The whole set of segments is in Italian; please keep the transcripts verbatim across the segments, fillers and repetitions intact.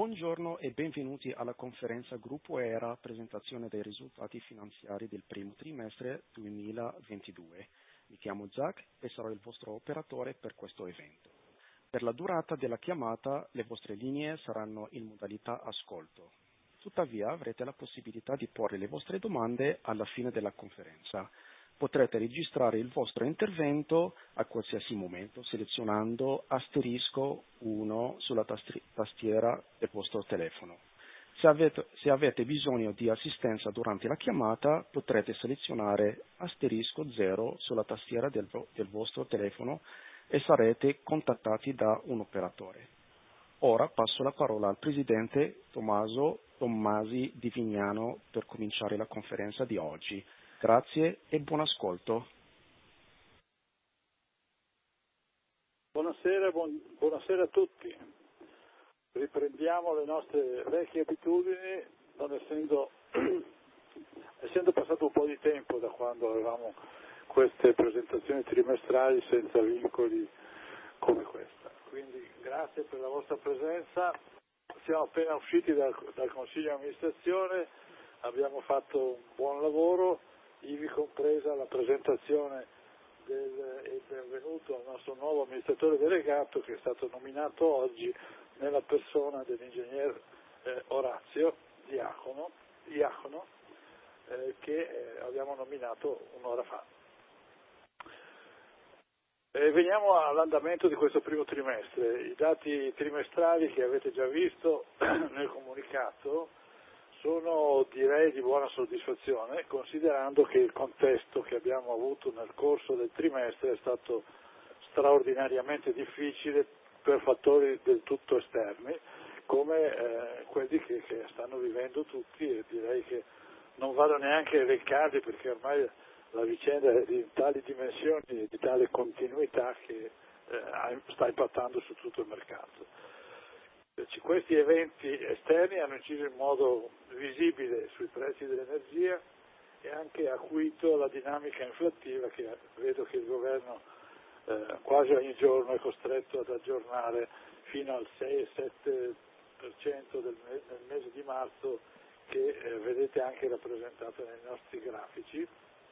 Buongiorno e benvenuti alla conferenza Gruppo ERA, presentazione dei risultati finanziari del primo trimestre duemilaventidue. Mi chiamo Jack e sarò il vostro operatore per questo evento. Per la durata della chiamata le vostre linee saranno in modalità ascolto. Tuttavia avrete la possibilità di porre le vostre domande alla fine della conferenza. Potrete registrare il vostro intervento a qualsiasi momento selezionando asterisco uno sulla tasti- tastiera del vostro telefono. Se avete, se avete bisogno di assistenza durante la chiamata, potrete selezionare asterisco zero sulla tastiera del, vo- del vostro telefono e sarete contattati da un operatore. Ora passo la parola al Presidente Tommaso Tommasi di Vignano per cominciare la conferenza di oggi. Grazie e buon ascolto. Buonasera, buon, buonasera a tutti. Riprendiamo le nostre vecchie abitudini, non essendo, essendo passato un po' di tempo da quando avevamo queste presentazioni trimestrali senza vincoli come questa. Quindi grazie per la vostra presenza. Siamo appena usciti dal, dal Consiglio di amministrazione, abbiamo fatto un buon lavoro, ivi compresa la presentazione del, e il benvenuto al nostro nuovo amministratore delegato che è stato nominato oggi nella persona dell'ingegner eh, Orazio Diacono, Diacono eh, che eh, abbiamo nominato un'ora fa. E veniamo all'andamento di questo primo trimestre. I dati trimestrali che avete già visto nel comunicato sono, direi, di buona soddisfazione, considerando che il contesto che abbiamo avuto nel corso del trimestre è stato straordinariamente difficile per fattori del tutto esterni, come eh, quelli che, che stanno vivendo tutti, e direi che non vado neanche a elencarli perché ormai la vicenda è di tali dimensioni e di tale continuità che eh, sta impattando su tutto il mercato. Questi eventi esterni hanno inciso in modo visibile sui prezzi dell'energia e anche acuito la dinamica inflattiva che vedo che il governo eh, quasi ogni giorno è costretto ad aggiornare fino al sei sette per cento del, del mese di marzo che eh, vedete anche rappresentato nei nostri grafici,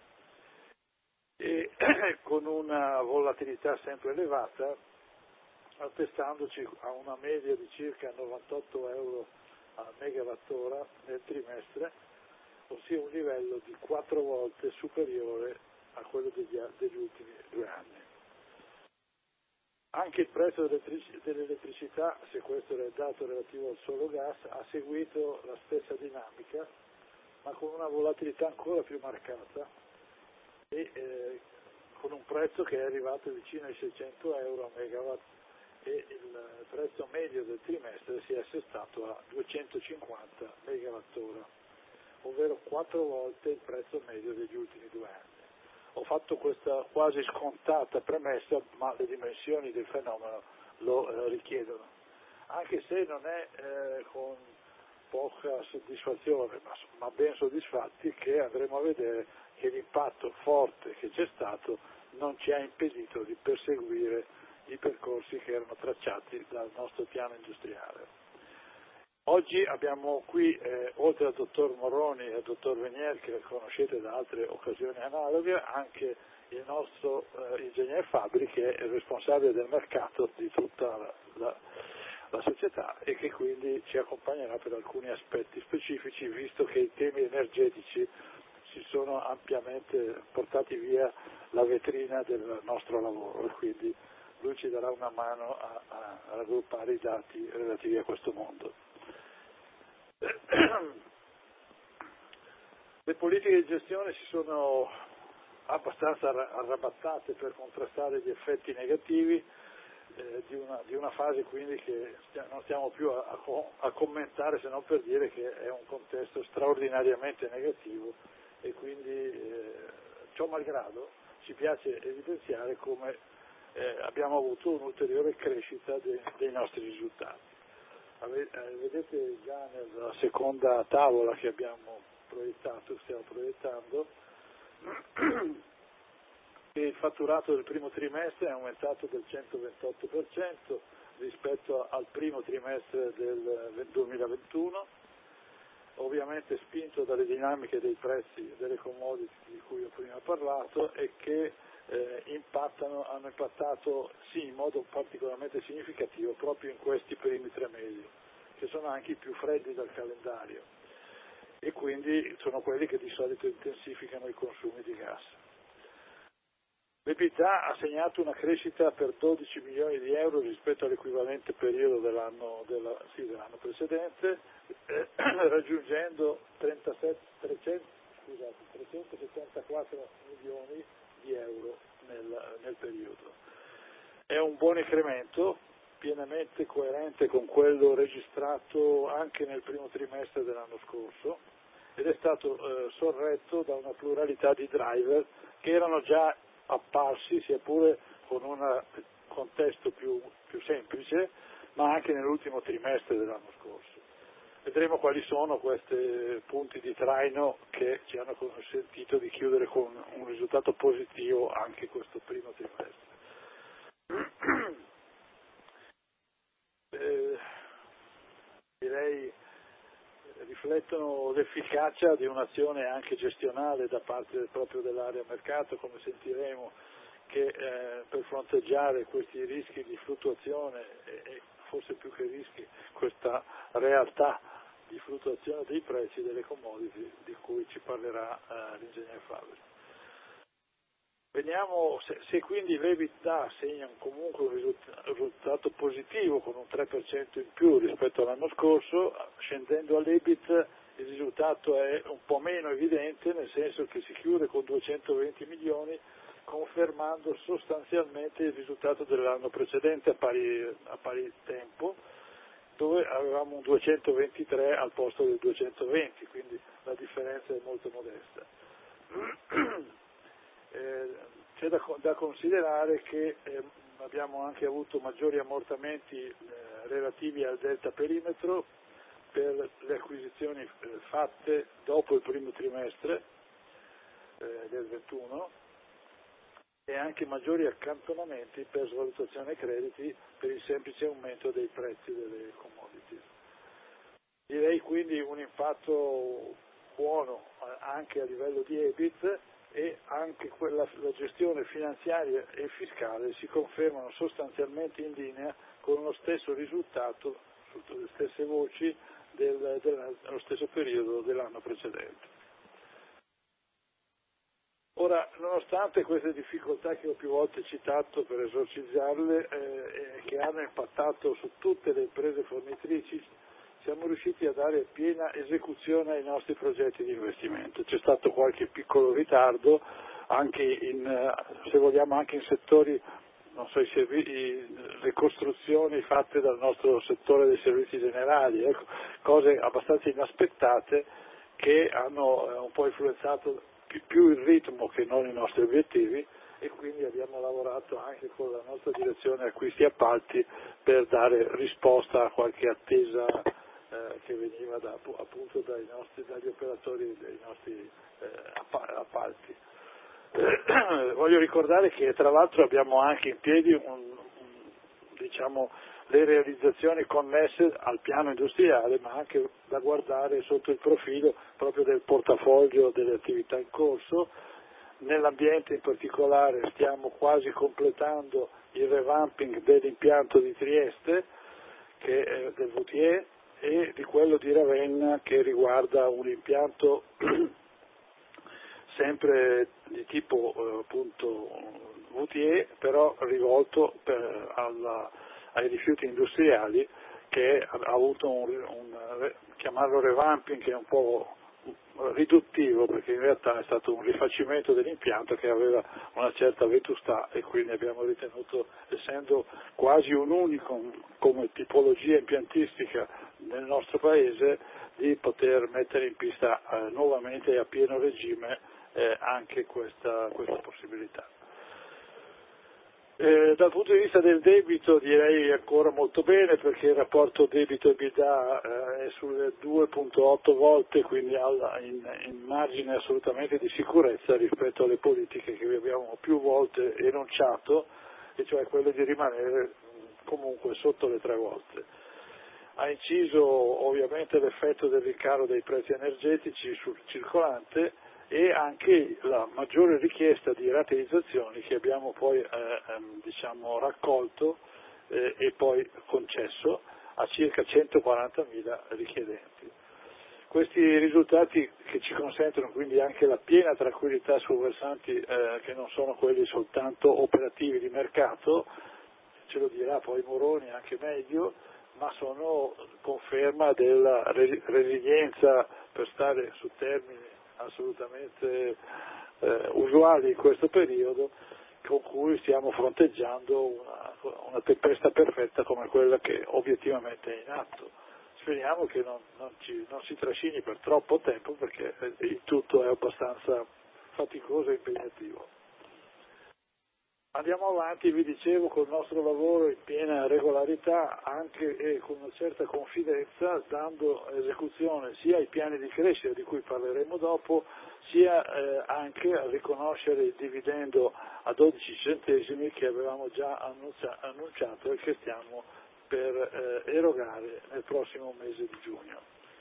e con una volatilità sempre elevata, attestandoci a una media di circa novantotto euro al megawattora nel trimestre, ossia un livello di quattro volte superiore a quello degli, degli ultimi due anni. Anche il prezzo dell'elettricità, se questo era il dato relativo al solo gas, ha seguito la stessa dinamica, ma con una volatilità ancora più marcata e eh, con un prezzo che è arrivato vicino ai seicento euro a megawatt, e il prezzo medio del trimestre si è assestato a duecentocinquanta megawattora, ovvero quattro volte il prezzo medio degli ultimi due anni. Ho fatto questa quasi scontata premessa, ma le dimensioni del fenomeno lo eh, richiedono, anche se non è eh, con poca soddisfazione, ma, ma ben soddisfatti, che andremo a vedere che l'impatto forte che c'è stato non ci ha impedito di perseguire i percorsi che erano tracciati dal nostro piano industriale. Oggi abbiamo qui, eh, oltre al dottor Moroni e al dottor Venier, che conoscete da altre occasioni analoghe, anche il nostro eh, ingegner Fabri, che è il responsabile del mercato di tutta la, la, la società e che quindi ci accompagnerà per alcuni aspetti specifici, visto che i temi energetici si sono ampiamente portati via la vetrina del nostro lavoro, e quindi lui ci darà una mano a, a, a raggruppare i dati relativi a questo mondo. Le politiche di gestione si sono abbastanza arrabattate per contrastare gli effetti negativi eh, di, una, di una fase quindi che stia, non stiamo più a, a, a commentare, se non per dire che è un contesto straordinariamente negativo, e quindi eh, ciò malgrado ci piace evidenziare come Eh, abbiamo avuto un'ulteriore crescita de, dei nostri risultati. Ave, eh, vedete già nella seconda tavola che abbiamo proiettato, stiamo proiettando, che il fatturato del primo trimestre è aumentato del centoventotto per cento rispetto al primo trimestre del duemilaventuno, ovviamente spinto dalle dinamiche dei prezzi delle commodity di cui ho prima parlato e che eh, impattano, hanno impattato sì, in modo particolarmente significativo proprio in questi primi tre mesi, che sono anche i più freddi dal calendario e quindi sono quelli che di solito intensificano i consumi di gas. L'EBITDA ha segnato una crescita per dodici milioni di euro rispetto all'equivalente periodo dell'anno, della, sì, dell'anno precedente, eh, raggiungendo trentasette, trecento, scusate, trecentosettantaquattro milioni di euro nel, nel periodo. È un buon incremento, pienamente coerente con quello registrato anche nel primo trimestre dell'anno scorso ed è stato eh, sorretto da una pluralità di driver che erano già apparsi, sia pure con un contesto più, più semplice, ma anche nell'ultimo trimestre dell'anno scorso. Vedremo quali sono questi punti di traino che ci hanno consentito di chiudere con un risultato positivo anche questo primo trimestre. Eh, direi riflettono l'efficacia di un'azione anche gestionale da parte proprio dell'area mercato, come sentiremo, che eh, per fronteggiare questi rischi di fluttuazione e, e forse più che rischi questa realtà di fluttuazione dei prezzi delle commodity di cui ci parlerà eh, l'ingegner Fabbri. Vediamo se, se quindi l'EBITDA segna comunque un risultato positivo con un tre per cento in più rispetto all'anno scorso, scendendo all'EBIT il risultato è un po' meno evidente, nel senso che si chiude con duecentoventi milioni, confermando sostanzialmente il risultato dell'anno precedente a pari, a pari tempo, dove avevamo un duecentoventitré al posto del duecentoventi, quindi la differenza è molto modesta. Eh, c'è da, da considerare che eh, abbiamo anche avuto maggiori ammortamenti eh, relativi al delta perimetro per le acquisizioni eh, fatte dopo il primo trimestre eh, del ventuno e anche maggiori accantonamenti per svalutazione crediti per il semplice aumento dei prezzi delle commodity. Direi quindi un impatto buono eh, anche a livello di EBIT, e anche quella, la gestione finanziaria e fiscale si confermano sostanzialmente in linea con lo stesso risultato, sulle stesse voci, del, dello stesso periodo dell'anno precedente. Ora, nonostante queste difficoltà che ho più volte citato per esorcizzarle, eh, che hanno impattato su tutte le imprese fornitrici, siamo riusciti a dare piena esecuzione ai nostri progetti di investimento. C'è stato qualche piccolo ritardo, anche in, se vogliamo, anche in settori, non so, i servizi, le costruzioni fatte dal nostro settore dei servizi generali, ecco, cose abbastanza inaspettate che hanno un po' influenzato più, più il ritmo che non i nostri obiettivi, e quindi abbiamo lavorato anche con la nostra direzione acquisti e appalti per dare risposta a qualche attesa eh, che veniva da, appunto dai nostri, dagli operatori dei nostri eh, appalti. Eh, voglio ricordare che tra l'altro abbiamo anche in piedi un, un, diciamo, le realizzazioni connesse al piano industriale, ma anche da guardare sotto il profilo proprio del portafoglio delle attività in corso. Nell'ambiente in particolare stiamo quasi completando il revamping dell'impianto di Trieste, che è del V T E, e di quello di Ravenna, che riguarda un impianto sempre di tipo eh, appunto V T E, però rivolto per, alla, ai rifiuti industriali, che ha avuto un, un chiamarlo revamping, che è un po' riduttivo, perché in realtà è stato un rifacimento dell'impianto che aveva una certa vetustà, e quindi abbiamo ritenuto, essendo quasi un unico come tipologia impiantistica nel nostro paese, di poter mettere in pista eh, nuovamente a pieno regime eh, anche questa, questa possibilità. Eh, dal punto di vista del debito direi ancora molto bene, perché il rapporto debito-EBITDA eh, è sulle due virgola otto volte, quindi alla, in, in margine assolutamente di sicurezza rispetto alle politiche che vi abbiamo più volte enunciato, e cioè quelle di rimanere comunque sotto le tre volte. Ha inciso ovviamente l'effetto del rincaro dei prezzi energetici sul circolante e anche la maggiore richiesta di rateizzazioni che abbiamo poi eh, ehm, diciamo, raccolto eh, e poi concesso a circa centoquarantamila richiedenti. Questi risultati che ci consentono quindi anche la piena tranquillità su versanti eh, che non sono quelli soltanto operativi di mercato, ce lo dirà poi Moroni anche meglio, ma sono conferma della resilienza, per stare su termini assolutamente eh, usuali in questo periodo, con cui stiamo fronteggiando una, una tempesta perfetta come quella che obiettivamente è in atto. Speriamo che non, non, ci, non si trascini per troppo tempo, perché il tutto è abbastanza faticoso e impegnativo. Andiamo avanti, vi dicevo, col nostro lavoro in piena regolarità, anche e con una certa confidenza, dando esecuzione sia ai piani di crescita di cui parleremo dopo, sia eh, anche a riconoscere il dividendo a dodici centesimi che avevamo già annuncia, annunciato e che stiamo per eh, erogare nel prossimo mese di giugno.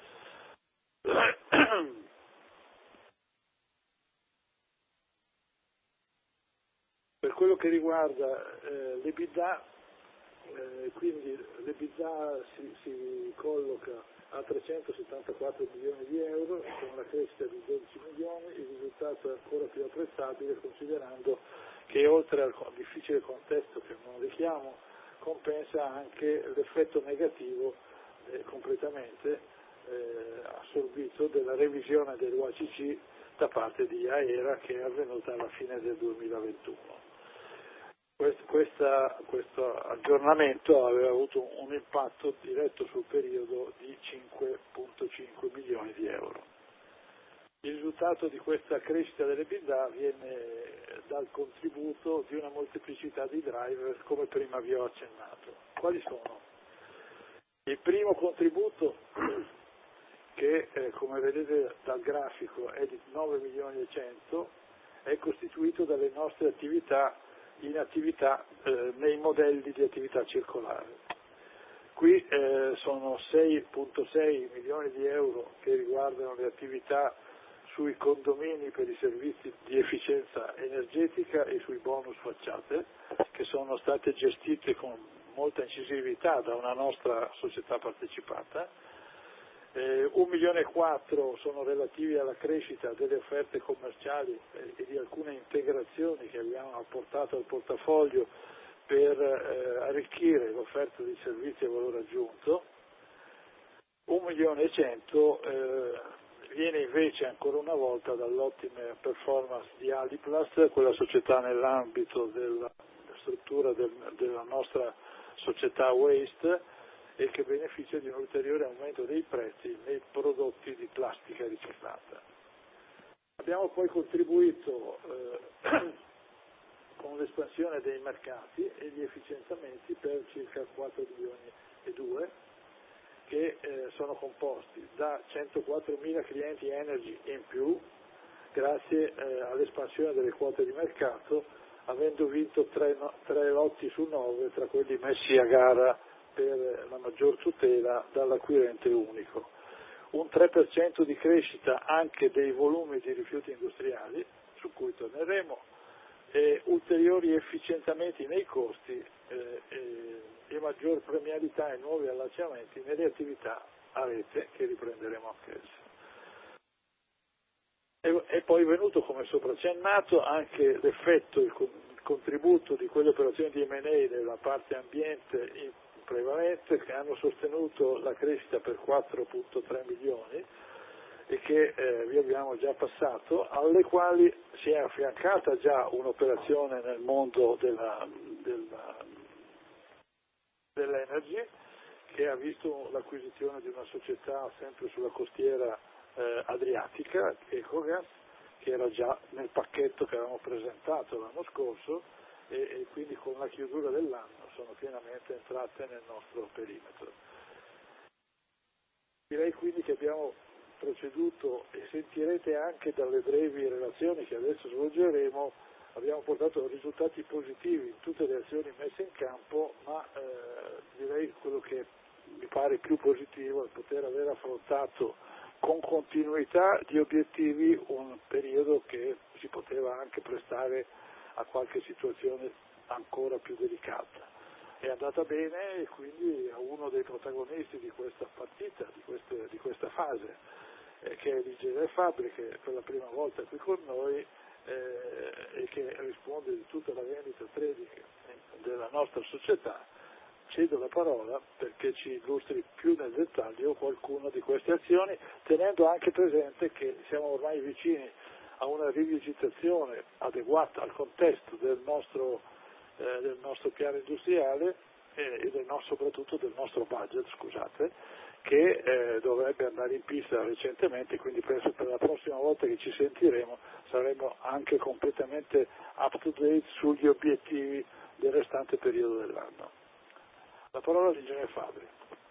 Per quello che riguarda eh, l'EBITDA, eh, quindi l'EBITDA si, si colloca a trecentosettantaquattro milioni di euro, con una crescita di dodici milioni, il risultato è ancora più apprezzabile considerando che oltre al difficile contesto che non richiamo, compensa anche l'effetto negativo eh, completamente eh, assorbito della revisione dell'U A C C da parte di AERA che è avvenuta alla fine del duemilaventuno. Questa, questo aggiornamento aveva avuto un impatto diretto sul periodo di cinque virgola cinque milioni di euro. Il risultato di questa crescita dell'EBITDA viene dal contributo di una molteplicità di driver, come prima vi ho accennato. Quali sono? Il primo contributo, che eh, come vedete dal grafico è di nove milioni e cento, è costituito dalle nostre attività in attività eh, nei modelli di attività circolare. Qui eh, sono sei virgola sei milioni di euro che riguardano le attività sui condomini per i servizi di efficienza energetica e sui bonus facciate, che sono state gestite con molta incisività da una nostra società partecipata. Eh, un milione e quattro sono relativi alla crescita delle offerte commerciali eh, e di alcune integrazioni che abbiamo apportato al portafoglio per eh, arricchire l'offerta di servizi a valore aggiunto. Un milione e cento eh, viene invece ancora una volta dall'ottima performance di Aliplas, quella società nell'ambito della struttura del, della nostra società Waste, e che beneficia di un ulteriore aumento dei prezzi nei prodotti di plastica riciclata. Abbiamo poi contribuito eh, con l'espansione dei mercati e gli efficientamenti per circa quattro milioni e due, che eh, sono composti da centoquattromila clienti Energy in più, grazie eh, all'espansione delle quote di mercato, avendo vinto tre, no, tre lotti su nove tra quelli messi a gara per la maggior tutela dall'acquirente unico. Un tre per cento di crescita anche dei volumi di rifiuti industriali, su cui torneremo, e ulteriori efficientamenti nei costi eh, e, e maggior premialità e nuovi allacciamenti nelle attività a rete che riprenderemo anch'esse. E, è poi venuto, come sopra accennato, anche l'effetto, il, il contributo di quelle operazioni di M and A della parte ambiente in prevalente, che hanno sostenuto la crescita per quattro virgola tre milioni e che eh, vi abbiamo già passato, alle quali si è affiancata già un'operazione nel mondo della, della, dell'energy, che ha visto l'acquisizione di una società sempre sulla costiera eh, adriatica, Ecogas, che era già nel pacchetto che avevamo presentato l'anno scorso, e, e quindi con la chiusura dell'anno sono pienamente entrate nel nostro perimetro. Direi quindi che abbiamo proceduto, e sentirete anche dalle brevi relazioni che adesso svolgeremo, abbiamo portato risultati positivi in tutte le azioni messe in campo, ma eh, direi quello che mi pare più positivo è poter aver affrontato con continuità di obiettivi un periodo che si poteva anche prestare a qualche situazione ancora più delicata. È andata bene e quindi a uno dei protagonisti di questa partita, di, queste, di questa fase, eh, che è l'Ingegner Fabbri, che per la prima volta è qui con noi eh, e che risponde di tutta la vendita trading della nostra società, cedo la parola perché ci illustri più nel dettaglio qualcuna di queste azioni, tenendo anche presente che siamo ormai vicini a una rivisitazione adeguata al contesto del nostro, eh, del nostro piano industriale eh, e del nostro, soprattutto del nostro budget, scusate, che eh, dovrebbe andare in pista recentemente, quindi penso per la prossima volta che ci sentiremo saremo anche completamente up to date sugli obiettivi del restante periodo dell'anno. La parola all'Ingegner Fabbri.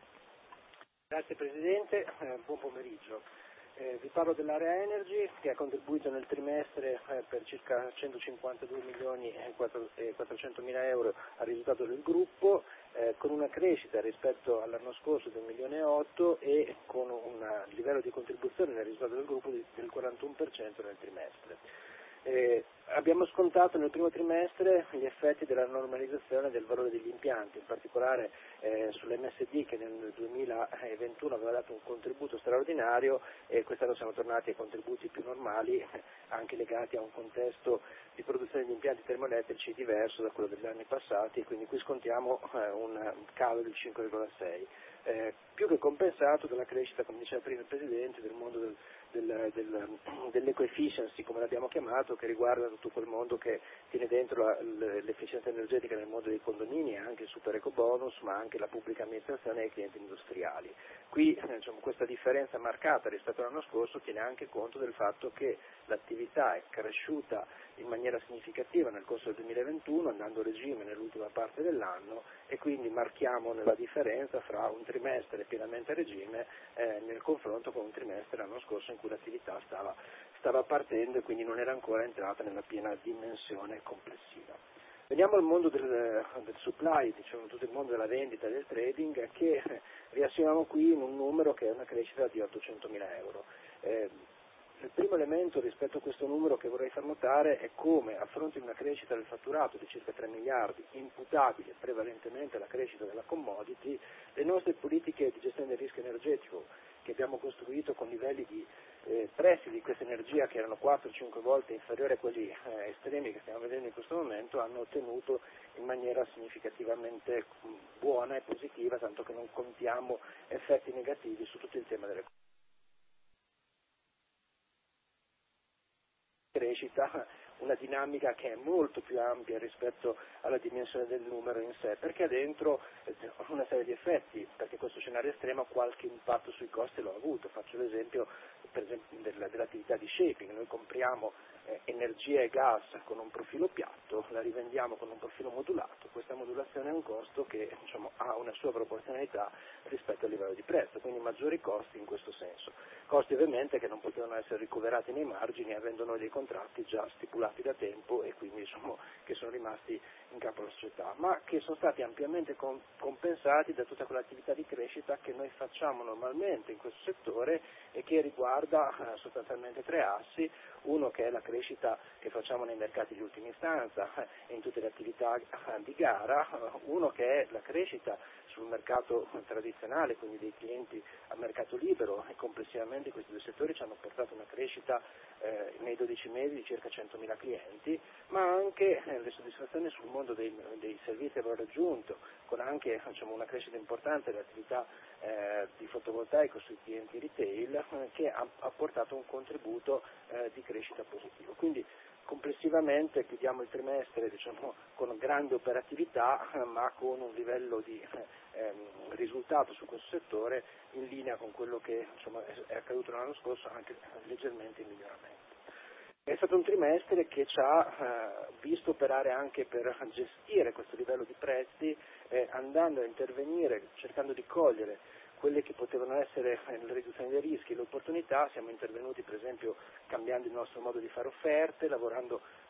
Grazie Presidente, eh, buon pomeriggio. Eh, vi parlo dell'area Energy che ha contribuito nel trimestre eh, per circa centocinquantadue milioni e quattrocentomila euro al risultato del gruppo, eh, con una crescita rispetto all'anno scorso del milione e otto e con un livello di contribuzione nel risultato del gruppo di, del quarantuno per cento nel trimestre. Eh, abbiamo scontato nel primo trimestre gli effetti della normalizzazione del valore degli impianti, in particolare eh, sull'M S D che nel duemilaventuno aveva dato un contributo straordinario e quest'anno siamo tornati ai contributi più normali, anche legati a un contesto di produzione di impianti termoelettrici diverso da quello degli anni passati, e quindi qui scontiamo eh, un calo del cinque virgola sei, eh, più che compensato dalla crescita, come diceva prima il Presidente, del mondo del Del, del, dell'eco-efficiency, come l'abbiamo chiamato, che riguarda tutto quel mondo che tiene dentro la, l'efficienza energetica nel mondo dei condomini, anche il super eco bonus, ma anche la pubblica amministrazione e i clienti industriali. Qui eh, diciamo, questa differenza marcata rispetto all'anno scorso tiene anche conto del fatto che l'attività è cresciuta in maniera significativa nel corso del duemilaventuno, andando a regime nell'ultima parte dell'anno, e quindi marchiamo la differenza fra un trimestre pienamente a regime eh, nel confronto con un trimestre l'anno scorso in cui l'attività stava, stava partendo e quindi non era ancora entrata nella piena dimensione complessiva. Veniamo al mondo del, del supply, diciamo tutto il mondo della vendita e del trading, che riassumiamo qui in un numero che è una crescita di ottocentomila euro. Eh, Il primo elemento rispetto a questo numero che vorrei far notare è come, a fronte di una crescita del fatturato di circa tre miliardi, imputabile prevalentemente alla crescita della commodity, le nostre politiche di gestione del rischio energetico, che abbiamo costruito con livelli di eh, prezzi di questa energia che erano quattro cinque volte inferiori a quelli eh, estremi che stiamo vedendo in questo momento, hanno ottenuto in maniera significativamente buona e positiva, tanto che non contiamo effetti negativi su tutto il tema delle crescita, una dinamica che è molto più ampia rispetto alla dimensione del numero in sé, perché ha dentro una serie di effetti, perché questo scenario estremo qualche impatto sui costi lo ha avuto. Faccio l'esempio per esempio dell'attività di shaping. Noi compriamo eh, energia e gas con un profilo piatto, la rivendiamo con un profilo modulato. Questa modulazione è un costo che diciamo, ha una sua proporzionalità rispetto al livello di prezzo, quindi maggiori costi in questo senso. Costi ovviamente che non potevano essere ricoverati nei margini, avendo noi dei contratti già stipulati da tempo e quindi diciamo, che sono rimasti in capo alla società, ma che sono stati ampiamente com- compensati da tutta quell'attività di crescita che noi facciamo normalmente in questo settore e che riguarda eh, sostanzialmente tre assi: uno che è la crescita che facciamo nei mercati di ultima istanza e eh, in tutte le attività eh, di gara, uno che è la crescita sul mercato tradizionale, quindi dei clienti a mercato libero, e complessivamente questi due settori ci hanno portato una crescita eh, nei dodici mesi di circa centomila clienti, ma anche eh, le soddisfazioni sul mondo dei, dei servizi a valore aggiunto, con anche diciamo, una crescita importante dell'attività eh, di fotovoltaico sui clienti retail eh, che ha, ha portato un contributo eh, di crescita positivo. Quindi complessivamente chiudiamo il trimestre diciamo, con grande operatività, ma con un livello di ehm, risultato su questo settore in linea con quello che insomma, è accaduto l'anno scorso, anche leggermente in miglioramento. È stato un trimestre che ci ha eh, visto operare anche per gestire questo livello di prezzi, eh, andando a intervenire, cercando di cogliere quelle che potevano essere la riduzione dei rischi, le opportunità. Siamo intervenuti per esempio cambiando il nostro modo di fare offerte, lavorando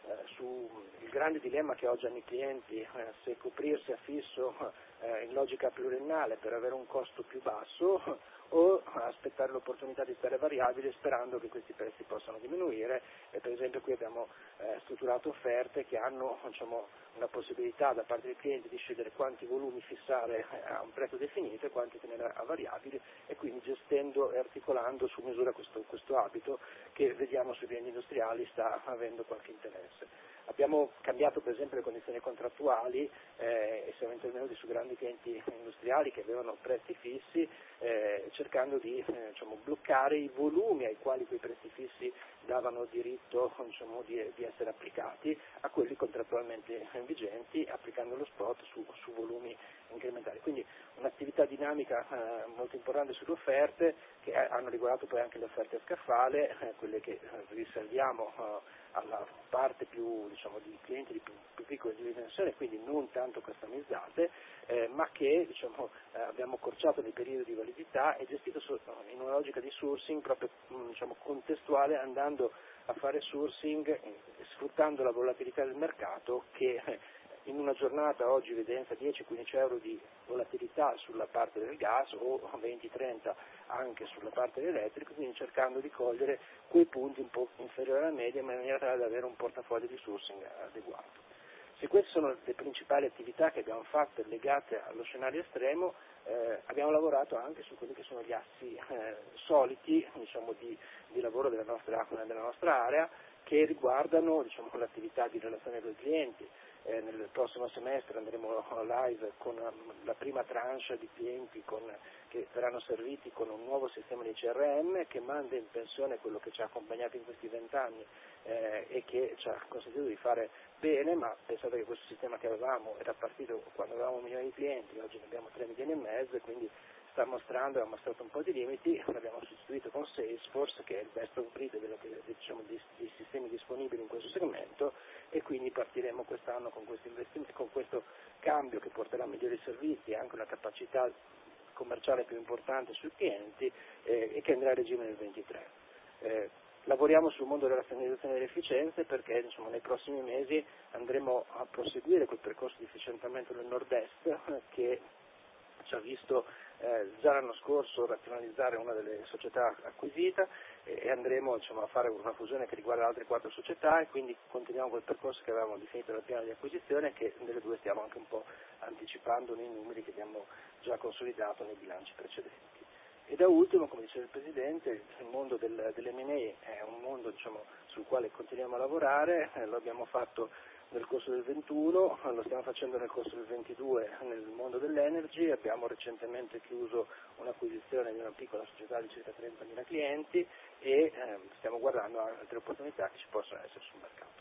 eh, sul grande dilemma che oggi hanno i clienti, eh, se coprirsi a fisso eh, in logica pluriennale per avere un costo più basso o aspettare l'opportunità di stare variabile sperando che questi prezzi possano diminuire. E per esempio qui abbiamo eh, strutturato offerte che hanno, diciamo, una possibilità da parte del cliente di scegliere quanti volumi fissare a un prezzo definito e quanti tenere a variabili, e quindi gestendo e articolando su misura questo, questo abito che vediamo sui beni industriali sta avendo qualche interesse. Abbiamo cambiato per esempio le condizioni contrattuali eh, e siamo intervenuti su grandi clienti industriali che avevano prezzi fissi, eh, cercando di eh, diciamo, bloccare i volumi ai quali quei prezzi fissi davano diritto, diciamo, di, di essere applicati a quelli contrattualmente vigenti, applicando lo spot su, su volumi incrementali. Quindi un'attività dinamica eh, molto importante sulle offerte, che hanno riguardato poi anche le offerte a scaffale, eh, quelle che eh, riserviamo eh, alla parte più, diciamo, di clienti di più, più piccole di dimensione, quindi non tanto customizzate, eh, ma che, diciamo, eh, abbiamo accorciato nei periodi di validità e gestito so, in una logica di sourcing proprio, diciamo, contestuale, andando a fare sourcing eh, sfruttando la volatilità del mercato che eh, in una giornata oggi evidenzia dieci quindici euro di volatilità sulla parte del gas o venti trenta anche sulla parte dell'elettrico, quindi cercando di cogliere quei punti un po' inferiori alla media in maniera tale da avere un portafoglio di sourcing adeguato. Se queste sono le principali attività che abbiamo fatto legate allo scenario estremo, eh, abbiamo lavorato anche su quelli che sono gli assi eh, soliti, diciamo, di, di lavoro della nostra, della nostra area, che riguardano, diciamo, l'attività di relazione con i clienti. Eh, nel prossimo semestre andremo live con la prima tranche di clienti con, che verranno serviti con un nuovo sistema di C R M che manda in pensione quello che ci ha accompagnato in questi vent'anni eh, e che ci ha consentito di fare bene, ma pensate che questo sistema che avevamo era partito quando avevamo un milione di clienti, oggi ne abbiamo tre milioni e mezzo, e quindi sta mostrando e ha mostrato un po' di limiti. L'abbiamo sostituito con Salesforce, che è il best of breed delle, diciamo, dei, dei sistemi disponibili in questo segmento, e quindi partiremo quest'anno con questo investimento, con questo cambio che porterà migliori servizi e anche una capacità commerciale più importante sui clienti eh, e che andrà a regime nel ventitré. Eh, lavoriamo sul mondo della razionalizzazione delle efficienze perché, insomma, nei prossimi mesi andremo a proseguire quel percorso di efficientamento del nord-est eh, che ci ha visto eh, già l'anno scorso razionalizzare una delle società acquisite e, e andremo, diciamo, a fare una fusione che riguarda altre quattro società, e quindi continuiamo quel percorso che avevamo definito nel piano di acquisizione e che delle due stiamo anche un po' anticipando nei numeri che abbiamo già consolidato nei bilanci precedenti. E da ultimo, come diceva il Presidente, il mondo del, dell'M and A è un mondo, diciamo, sul quale continuiamo a lavorare, eh, lo abbiamo fatto nel corso del ventuno, lo stiamo facendo nel corso del ventidue nel mondo dell'energy, abbiamo recentemente chiuso un'acquisizione di una piccola società di circa trentamila clienti e eh, stiamo guardando altre opportunità che ci possono essere sul mercato.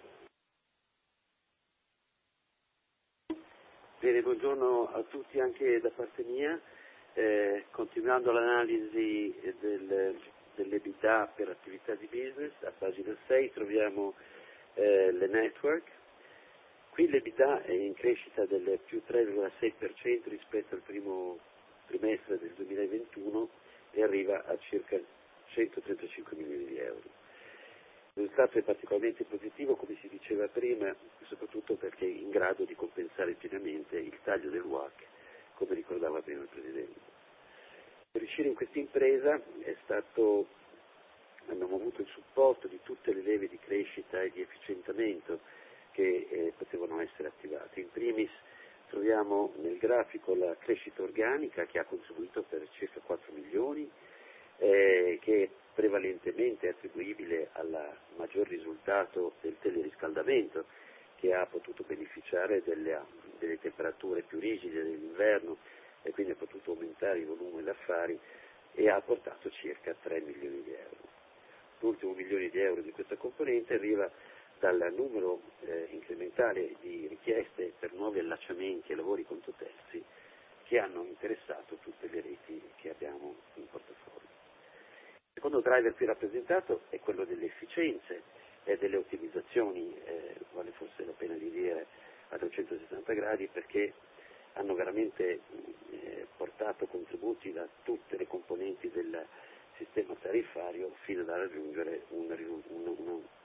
Bene, buongiorno a tutti anche da parte mia. Eh, continuando l'analisi del, dell'EBITDA per attività di business, a pagina sei troviamo eh, le network. Qui l'EBITDA è in crescita del più tre virgola sei per cento rispetto al primo trimestre del duemilaventuno e arriva a circa centotrentacinque milioni di euro. Il risultato è particolarmente positivo, come si diceva prima, soprattutto perché è in grado di compensare pienamente il taglio del W A C, come ricordava prima il Presidente. Per riuscire in questa impresa è stato, abbiamo avuto il supporto di tutte le leve di crescita e di efficientamento che eh, potevano essere attivate. In primis troviamo nel grafico la crescita organica che ha contribuito per circa quattro milioni, eh, che è prevalentemente attribuibile al maggior risultato del teleriscaldamento, che ha potuto beneficiare delle, delle temperature più rigide dell'inverno e quindi ha potuto aumentare il volume d'affari e ha portato circa tre milioni di euro. L'ultimo milione di euro di questa componente arriva dal numero eh, incrementale di richieste per nuovi allacciamenti e lavori conto terzi che hanno interessato tutte le reti che abbiamo in portafoglio. Il secondo driver qui rappresentato è quello delle efficienze e delle ottimizzazioni, eh, vale forse la pena di dire a trecentosessanta gradi, perché hanno veramente eh, portato contributi da tutte le componenti del sistema tariffario fino ad raggiungere un, un, un,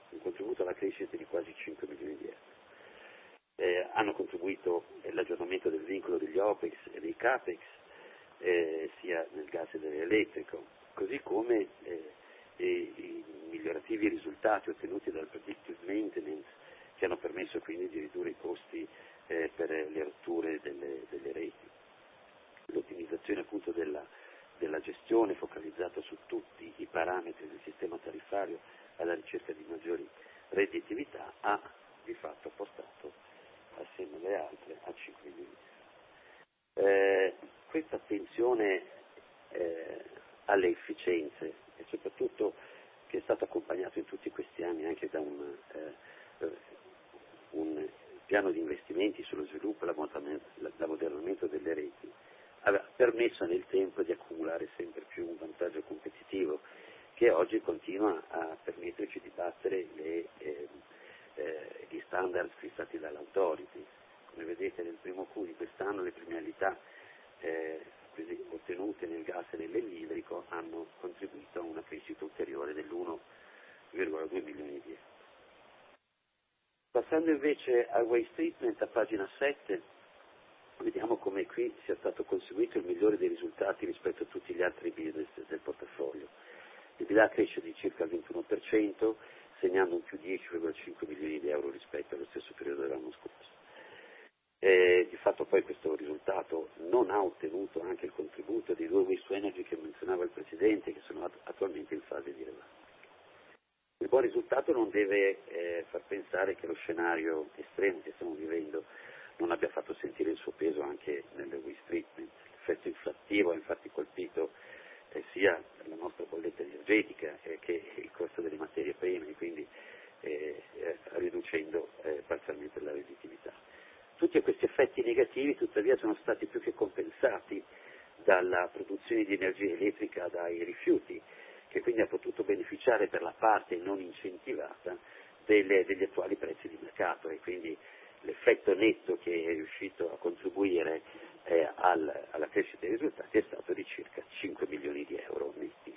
un contributo alla crescita di quasi cinque milioni di euro. Eh, hanno contribuito l'aggiornamento del vincolo degli OPEX e dei CAPEX, eh, sia nel gas e nell'elettrico, così come eh, i, i migliorativi risultati ottenuti dal predictive maintenance, che hanno permesso quindi di ridurre i costi eh, per le rotture delle, delle reti. L'ottimizzazione appunto della, della gestione focalizzata su tutti i parametri del sistema tariffario alla ricerca di maggiori redditività ha di fatto portato assieme alle altre a cinque milioni. Eh, questa attenzione eh, alle efficienze e soprattutto che è stato accompagnato in tutti questi anni anche da un, eh, un piano di investimenti sullo sviluppo e l'ammodernamento delle reti, ha permesso nel tempo di accumulare sempre più un vantaggio competitivo che oggi continua a permetterci di battere le, eh, eh, gli standard fissati dall'autority. Come vedete nel primo Q di quest'anno le premialità eh, così, ottenute nel gas e nell'elettrico hanno contribuito a una crescita ulteriore dell'uno virgola due milioni di euro. Passando invece al waste treatment, a pagina sette, vediamo come qui sia stato conseguito il migliore dei risultati rispetto a tutti gli altri business del portafoglio. L'EBITDA cresce di circa il ventuno per cento, segnando un più dieci virgola cinque milioni di euro rispetto allo stesso periodo dell'anno scorso. E di fatto poi questo risultato non ha ottenuto anche il contributo dei due waste to energy che menzionava il Presidente, che sono attualmente in fase di rilevazione. Il buon risultato non deve eh, far pensare che lo scenario estremo che stiamo vivendo non abbia fatto sentire il suo peso anche nelle waste treatment. L'effetto inflattivo ha infatti colpito eh, sia la nostra bolletta energetica eh, che il costo delle materie prime, quindi eh, eh, riducendo eh, parzialmente la redditività. Tutti questi effetti negativi tuttavia sono stati più che compensati dalla produzione di energia elettrica dai rifiuti, che quindi ha potuto beneficiare per la parte non incentivata delle, degli attuali prezzi di mercato, e quindi l'effetto netto che è riuscito a contribuire eh, al, alla crescita dei risultati è stato di circa cinque milioni di euro netti.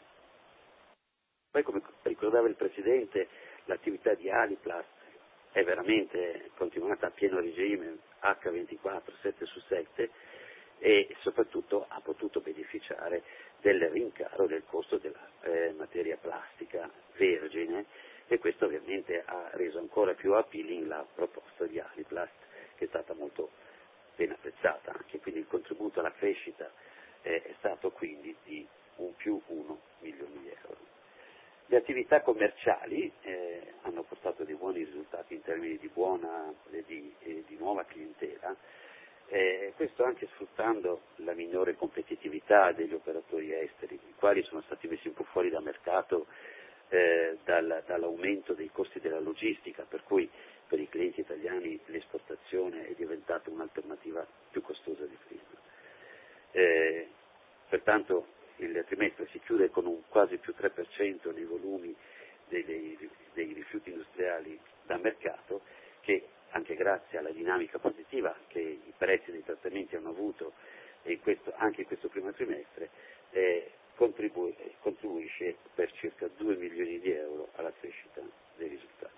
Poi, come ricordava il Presidente, l'attività di Aliplast è veramente continuata a pieno regime, acca ventiquattro, sette su sette, e soprattutto ha potuto beneficiare del rincaro del costo della eh, materia plastica vergine, e questo ovviamente ha reso ancora più appealing la proposta di Aliplast, che è stata molto ben apprezzata anche, quindi il contributo alla crescita eh, è stato quindi di un più uno milioni di euro. Le attività commerciali eh, hanno portato dei buoni risultati in termini di buona e di, eh, di nuova clientela, eh, questo anche sfruttando la minore competitività degli operatori esteri, i quali sono stati messi un po' fuori da mercato eh, dal, dall'aumento dei costi della logistica, per cui per i clienti italiani l'esportazione è diventata un'alternativa più costosa di prima. Eh, pertanto il trimestre si chiude con un quasi più tre per cento nei volumi dei, dei, dei rifiuti industriali da mercato, che anche grazie alla dinamica positiva che i prezzi dei trattamenti hanno avuto in questo, anche in questo primo trimestre, eh, contribu- contribuisce per circa due milioni di euro alla crescita dei risultati.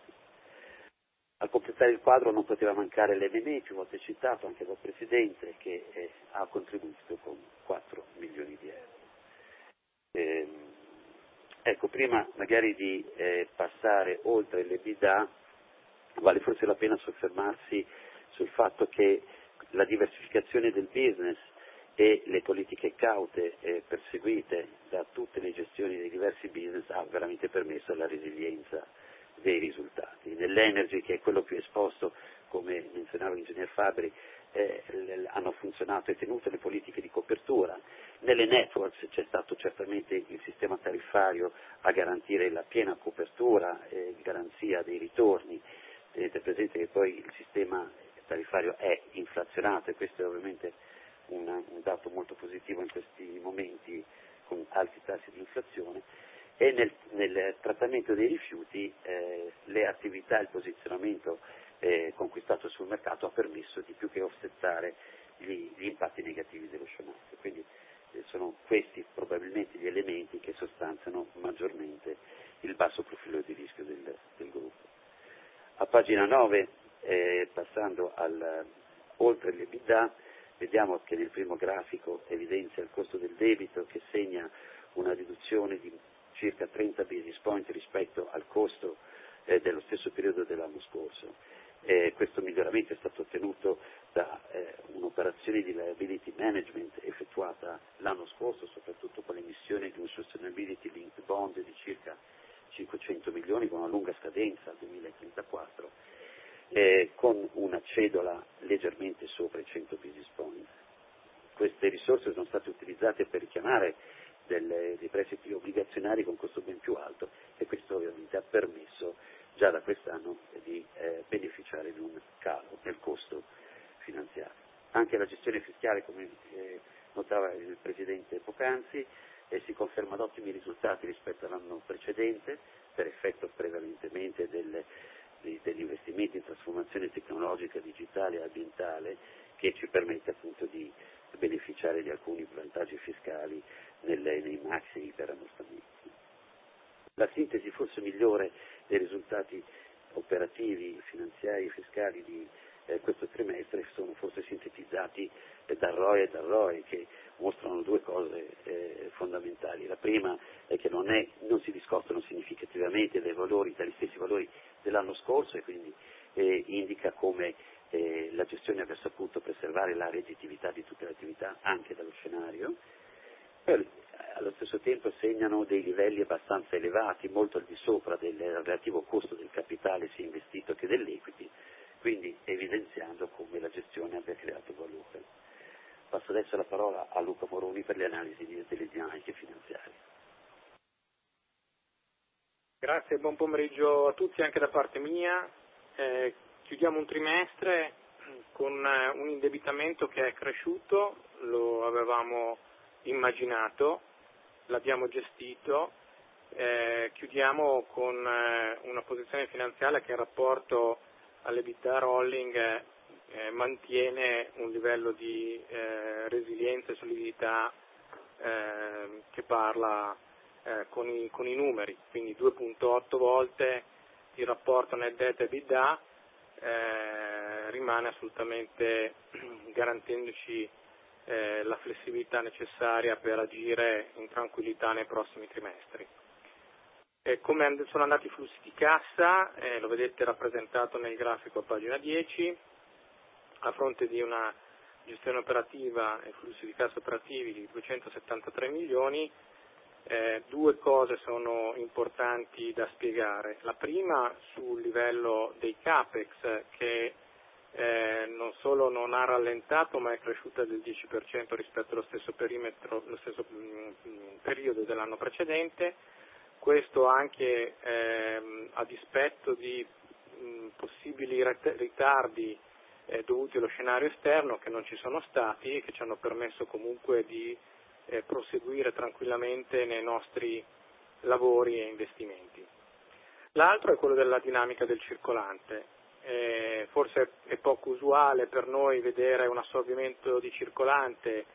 A completare il quadro non poteva mancare l'M and A, più volte citato anche dal Presidente, che eh, ha contribuito con quattro milioni di euro. Eh, ecco, prima magari di eh, passare oltre l'EBITDA, vale forse la pena soffermarsi sul fatto che la diversificazione del business e le politiche caute eh, perseguite da tutte le gestioni dei diversi business ha veramente permesso la resilienza dei risultati. Nell'energy, che è quello più esposto, come menzionava l'ingegner Fabbri, eh, hanno funzionato e tenuto le politiche di copertura. Nelle networks c'è stato certamente il sistema tariffario a garantire la piena copertura e garanzia dei ritorni. Tenete presente che poi il sistema tariffario è inflazionato, e questo è ovviamente un, un dato molto positivo in questi momenti con alti tassi di inflazione. E nel, nel trattamento dei rifiuti eh, le attività e il posizionamento eh, conquistato sul mercato ha permesso di più che offsettare gli, gli impatti negativi dello scenario. Quindi eh, sono questi probabilmente gli elementi che sostanziano maggiormente il basso profilo di rischio del, del gruppo. A pagina nove, eh, passando al, oltre l'EBITDA, vediamo che nel primo grafico evidenzia il costo del debito che segna una riduzione di circa trenta basis point rispetto al costo eh, dello stesso periodo dell'anno scorso. Eh, questo miglioramento è stato ottenuto da eh, un'operazione di liability management effettuata l'anno scorso, soprattutto con l'emissione di un sustainability linked bond di circa cinquecento milioni con una lunga scadenza al duemilatrentaquattro, eh, con una cedola leggermente sopra i cento basis point. Queste risorse sono state utilizzate per richiamare delle, dei prestiti obbligazionari con costo ben più alto e questo ovviamente ha permesso già da quest'anno di eh, beneficiare di un calo nel costo finanziario. Anche la gestione fiscale, come eh, notava il Presidente poc'anzi, eh, si conferma ad ottimi risultati rispetto all'anno precedente, per effetto prevalentemente delle, di, degli investimenti in trasformazione tecnologica, digitale e ambientale, che ci permette appunto di beneficiare di alcuni vantaggi fiscali nelle, nei maxi iperamortamenti. La sintesi forse migliore dei risultati operativi, finanziari e fiscali di eh, questo trimestre sono forse sintetizzati eh, dal R O E e dal R O E, che mostrano due cose eh, fondamentali. La prima è che non, è, non si discostano significativamente dai valori, dagli stessi valori dell'anno scorso e quindi eh, indica come eh, la gestione abbia saputo preservare la redditività di tutte le attività anche dallo scenario. Poi, allo stesso tempo segnano dei livelli abbastanza elevati, molto al di sopra del relativo costo del capitale sia investito che dell'equity, quindi evidenziando come la gestione abbia creato valore. Passo adesso la parola a Luca Moroni per le analisi delle dinamiche finanziarie. Grazie, buon pomeriggio a tutti anche da parte mia. Eh, chiudiamo un trimestre con un indebitamento che è cresciuto, lo avevamo immaginato, l'abbiamo gestito, eh, chiudiamo con eh, una posizione finanziaria che in rapporto all'EBITDA rolling eh, mantiene un livello di eh, resilienza e solidità eh, che parla eh, con, i, con i numeri, quindi due virgola otto volte il rapporto net debt EBITDA eh, rimane assolutamente garantendoci Eh, la flessibilità necessaria per agire in tranquillità nei prossimi trimestri. Eh, come and- sono andati i flussi di cassa, eh, lo vedete rappresentato nel grafico a pagina dieci, a fronte di una gestione operativa e flussi di cassa operativi di duecentosettantatré milioni, eh, due cose sono importanti da spiegare. La prima sul livello dei capex che Eh, non solo non ha rallentato ma è cresciuta del dieci per cento rispetto allo stesso perimetro, lo stesso mh, periodo dell'anno precedente, questo anche ehm, a dispetto di mh, possibili ret- ritardi eh, dovuti allo scenario esterno che non ci sono stati e che ci hanno permesso comunque di eh, proseguire tranquillamente nei nostri lavori e investimenti. L'altro è quello della dinamica del circolante. Eh, forse è poco usuale per noi vedere un assorbimento di circolante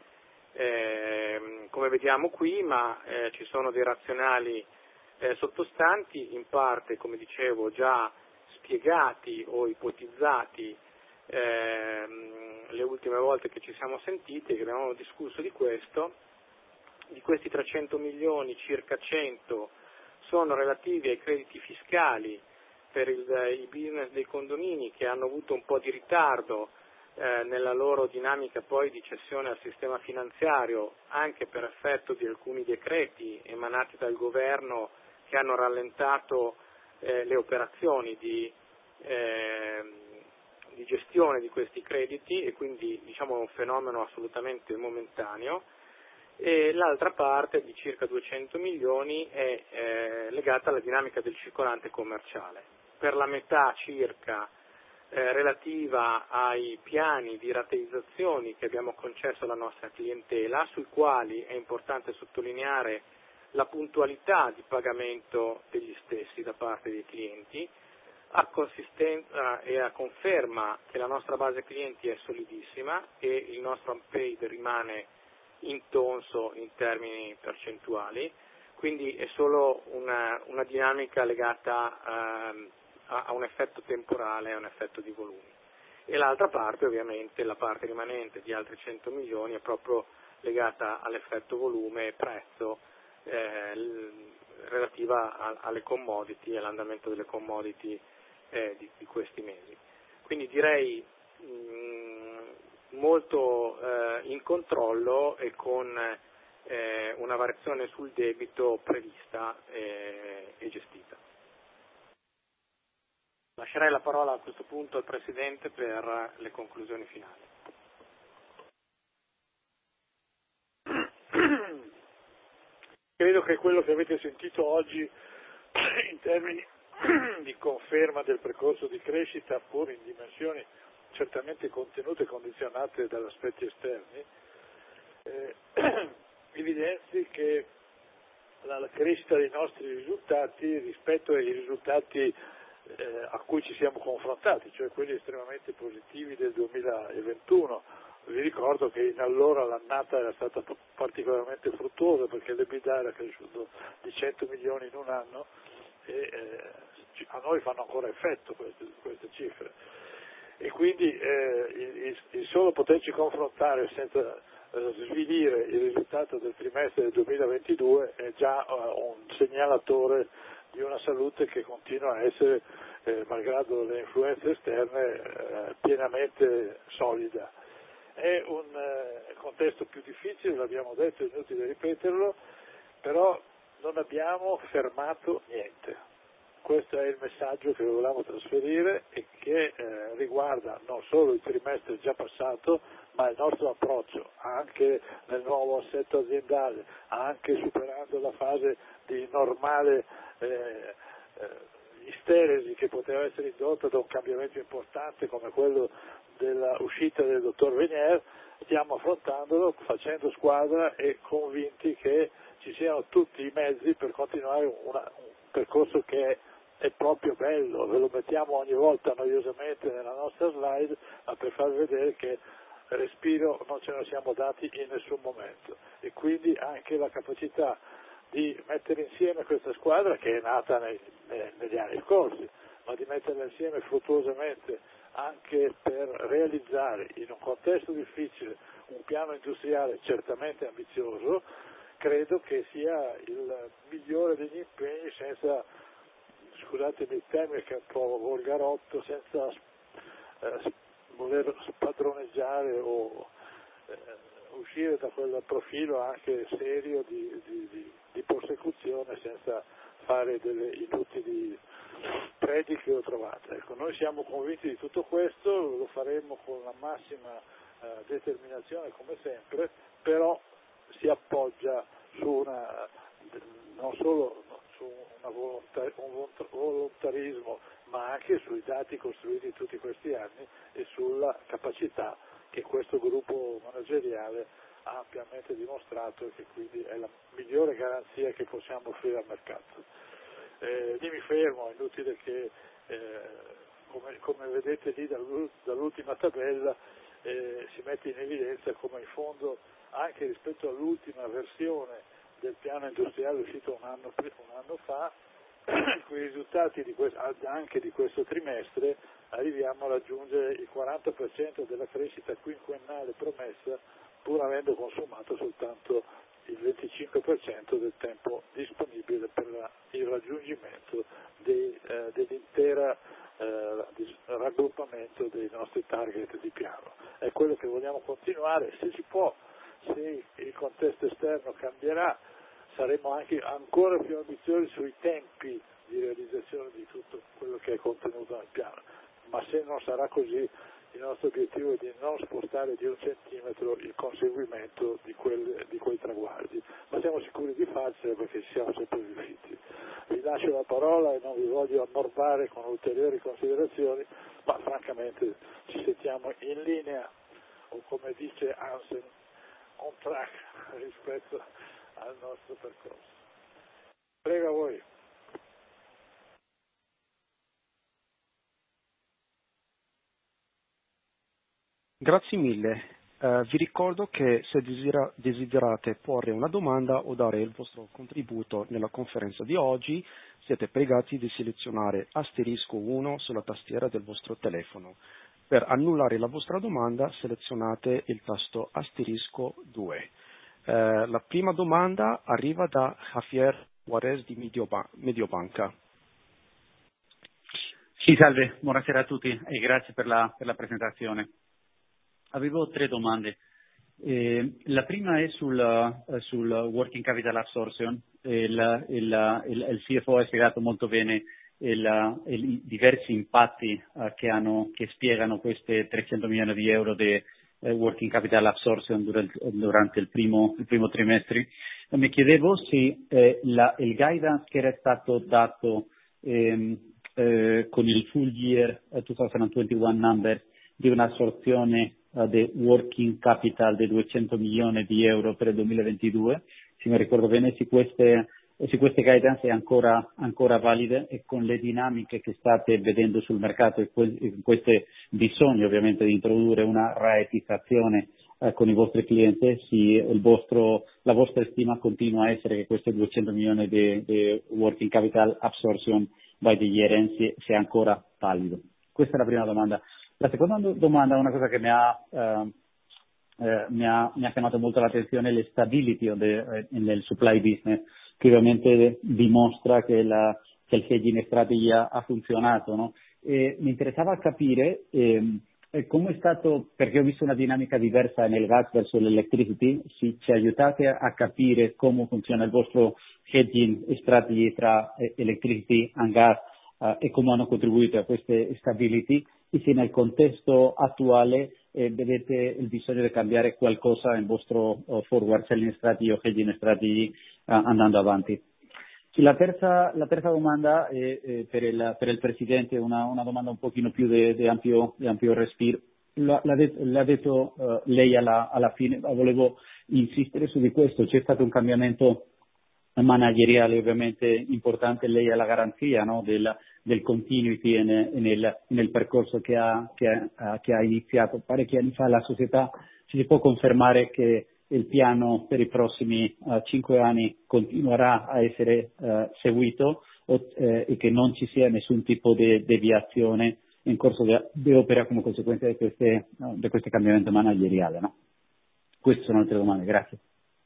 eh, come vediamo qui, ma eh, ci sono dei razionali eh, sottostanti, in parte, come dicevo, già spiegati o ipotizzati eh, le ultime volte che ci siamo sentiti, che abbiamo discusso di questo. Di questi trecento milioni, circa cento sono relativi ai crediti fiscali per il, i business dei condomini che hanno avuto un po' di ritardo eh, nella loro dinamica poi di cessione al sistema finanziario, anche per effetto di alcuni decreti emanati dal governo che hanno rallentato eh, le operazioni di, eh, di gestione di questi crediti e quindi diciamo è un fenomeno assolutamente momentaneo. E l'altra parte di circa duecento milioni è eh, legata alla dinamica del circolante commerciale. Per la metà circa eh, relativa ai piani di rateizzazioni che abbiamo concesso alla nostra clientela, sui quali è importante sottolineare la puntualità di pagamento degli stessi da parte dei clienti, a consistenza e a conferma che la nostra base clienti è solidissima e il nostro unpaid rimane intonso in termini percentuali, quindi è solo una, una dinamica legata ehm, ha, ha un effetto temporale, ha un effetto di volumi. E l'altra parte, ovviamente, la parte rimanente di altri cento milioni è proprio legata all'effetto volume e prezzo eh, l- relativa a, alle commodity, all'andamento delle commodity eh, di, di questi mesi. Quindi direi mh, molto eh, in controllo e con eh, una variazione sul debito prevista eh, e gestita. Lascerei la parola a questo punto al Presidente per le conclusioni finali. Credo che quello che avete sentito oggi in termini di conferma del percorso di crescita, pur in dimensioni certamente contenute e condizionate dagli aspetti esterni, eh, evidenzi che la, la crescita dei nostri risultati rispetto ai risultati eh, a cui ci siamo confrontati, cioè quelli estremamente positivi del duemilaventuno. Vi ricordo che in allora l'annata era stata particolarmente fruttuosa perché l'EBITDA era cresciuto di cento milioni in un anno e eh, a noi fanno ancora effetto queste, queste cifre. E quindi eh, il, il solo poterci confrontare senza eh, svilire il risultato del trimestre del duemilaventidue è già eh, un segnalatore di una salute che continua a essere, eh, malgrado le influenze esterne, eh, pienamente solida. È un eh, contesto più difficile, l'abbiamo detto, è inutile ripeterlo, però non abbiamo fermato niente. Questo è il messaggio che volevamo trasferire e che eh, riguarda non solo il trimestre già passato, ma il nostro approccio anche nel nuovo assetto aziendale, anche superando la fase di normale eh, eh, isteresi che poteva essere indotta da un cambiamento importante come quello dell'uscita del dottor Venier. Stiamo affrontandolo facendo squadra e convinti che ci siano tutti i mezzi per continuare una, un percorso che è è proprio bello, ve lo mettiamo ogni volta noiosamente nella nostra slide, ma per farvi vedere che respiro non ce ne siamo dati in nessun momento. E quindi anche la capacità di mettere insieme questa squadra, che è nata nei, nei, negli anni scorsi, ma di metterla insieme fruttuosamente anche per realizzare in un contesto difficile un piano industriale certamente ambizioso, credo che sia il migliore degli impegni senza, scusatemi il termine che è un po' volgarotto, senza eh, voler spadroneggiare o eh, uscire da quel profilo anche serio di, di, di, di persecuzione senza fare delle inutili prediche o trovate. Ecco, noi siamo convinti di tutto questo, lo faremo con la massima eh, determinazione come sempre, però si appoggia su una, non solo su una volontà, un volontarismo, ma anche sui dati costruiti tutti questi anni e sulla capacità che questo gruppo manageriale ha ampiamente dimostrato e che quindi è la migliore garanzia che possiamo offrire al mercato. Eh, lì mi fermo, è inutile che, eh, come, come vedete lì dall'ultima tabella, eh, si mette in evidenza come in fondo, anche rispetto all'ultima versione del piano industriale uscito un anno, un anno fa, con i risultati di questo, anche di questo trimestre arriviamo a raggiungere il quaranta per cento della crescita quinquennale promessa, pur avendo consumato soltanto il venticinque per cento del tempo disponibile per la, il raggiungimento dei, eh, dell'intera eh, raggruppamento dei nostri target di piano. È quello che vogliamo continuare, se si può, se il contesto esterno cambierà, saremo anche ancora più ambiziosi sui tempi di realizzazione di tutto quello che è contenuto nel piano, ma se non sarà così il nostro obiettivo è di non spostare di un centimetro il conseguimento di, quelle, di quei traguardi, ma siamo sicuri di farcela perché ci siamo sempre riusciti. Vi lascio la parola e non vi voglio ammorbare con ulteriori considerazioni, ma francamente ci sentiamo in linea, o come dice Hansen, on track rispetto al nostro percorso. Prego a voi. Grazie mille. Uh, vi ricordo che se desidera, desiderate porre una domanda o dare il vostro contributo nella conferenza di oggi, siete pregati di selezionare asterisco uno sulla tastiera del vostro telefono. Per annullare la vostra domanda selezionate il tasto asterisco due. Eh, la prima domanda arriva da Javier Juarez di Medioba- Mediobanca. Sì, salve, buonasera a tutti e grazie per la, per la presentazione. Avevo tre domande. Eh, la prima è sul, uh, sul working capital absorption. Il, il, il, il C F O ha spiegato molto bene il, il, i diversi impatti uh, che, hanno, che spiegano questi trecento milioni di euro di uh, working capital absorption durante, durante il, primo, il primo trimestre. E mi chiedevo se eh, la, il guidance che era stato dato ehm, eh, con il full year uh, duemilaventuno number di un'assorzione uh, di working capital di duecento milioni di euro per il duemilaventidue, se mi ricordo bene, se queste, se queste guidance è ancora, ancora valide e con le dinamiche che state vedendo sul mercato e questi bisogni ovviamente di introdurre una rateizzazione uh, con i vostri clienti, se il vostro, la vostra stima continua a essere che questi duecento milioni di, di working capital absorption by the year end sia ancora valido. Questa è la prima domanda. La seconda domanda è una cosa che mi ha, eh, eh, mi ha, mi ha chiamato molto l'attenzione, le stability de, eh, nel supply business, che ovviamente dimostra che, la, che il hedging strategy ha, ha funzionato, no? E mi interessava capire eh, come è stato, perché ho visto una dinamica diversa nel gas verso l'electricity, se ci aiutate a capire come funziona il vostro hedging strategy tra electricity e gas uh, e come hanno contribuito a queste stability, e se nel contesto attuale eh, vedete il bisogno di cambiare qualcosa nel vostro uh, forward selling strategy o hedging strategy uh, andando avanti. La terza, la terza domanda è, è per, il, per il Presidente, una, una domanda un pochino più di ampio, ampio respiro. L'ha, l'ha detto, l'ha detto uh, lei alla, alla fine, ma volevo insistere su di questo. C'è stato un cambiamento manageriale ovviamente importante, lei ha la garanzia, no, del, del continuity nel, nel, nel percorso che ha, che, ha, che ha iniziato parecchi anni fa. La società, ci si può confermare che il piano per i prossimi uh, cinque anni continuerà a essere uh, seguito o, eh, e che non ci sia nessun tipo di deviazione in corso di opera come conseguenza di queste, uh, di questo cambiamento manageriale, no? Queste sono le tre domande, grazie.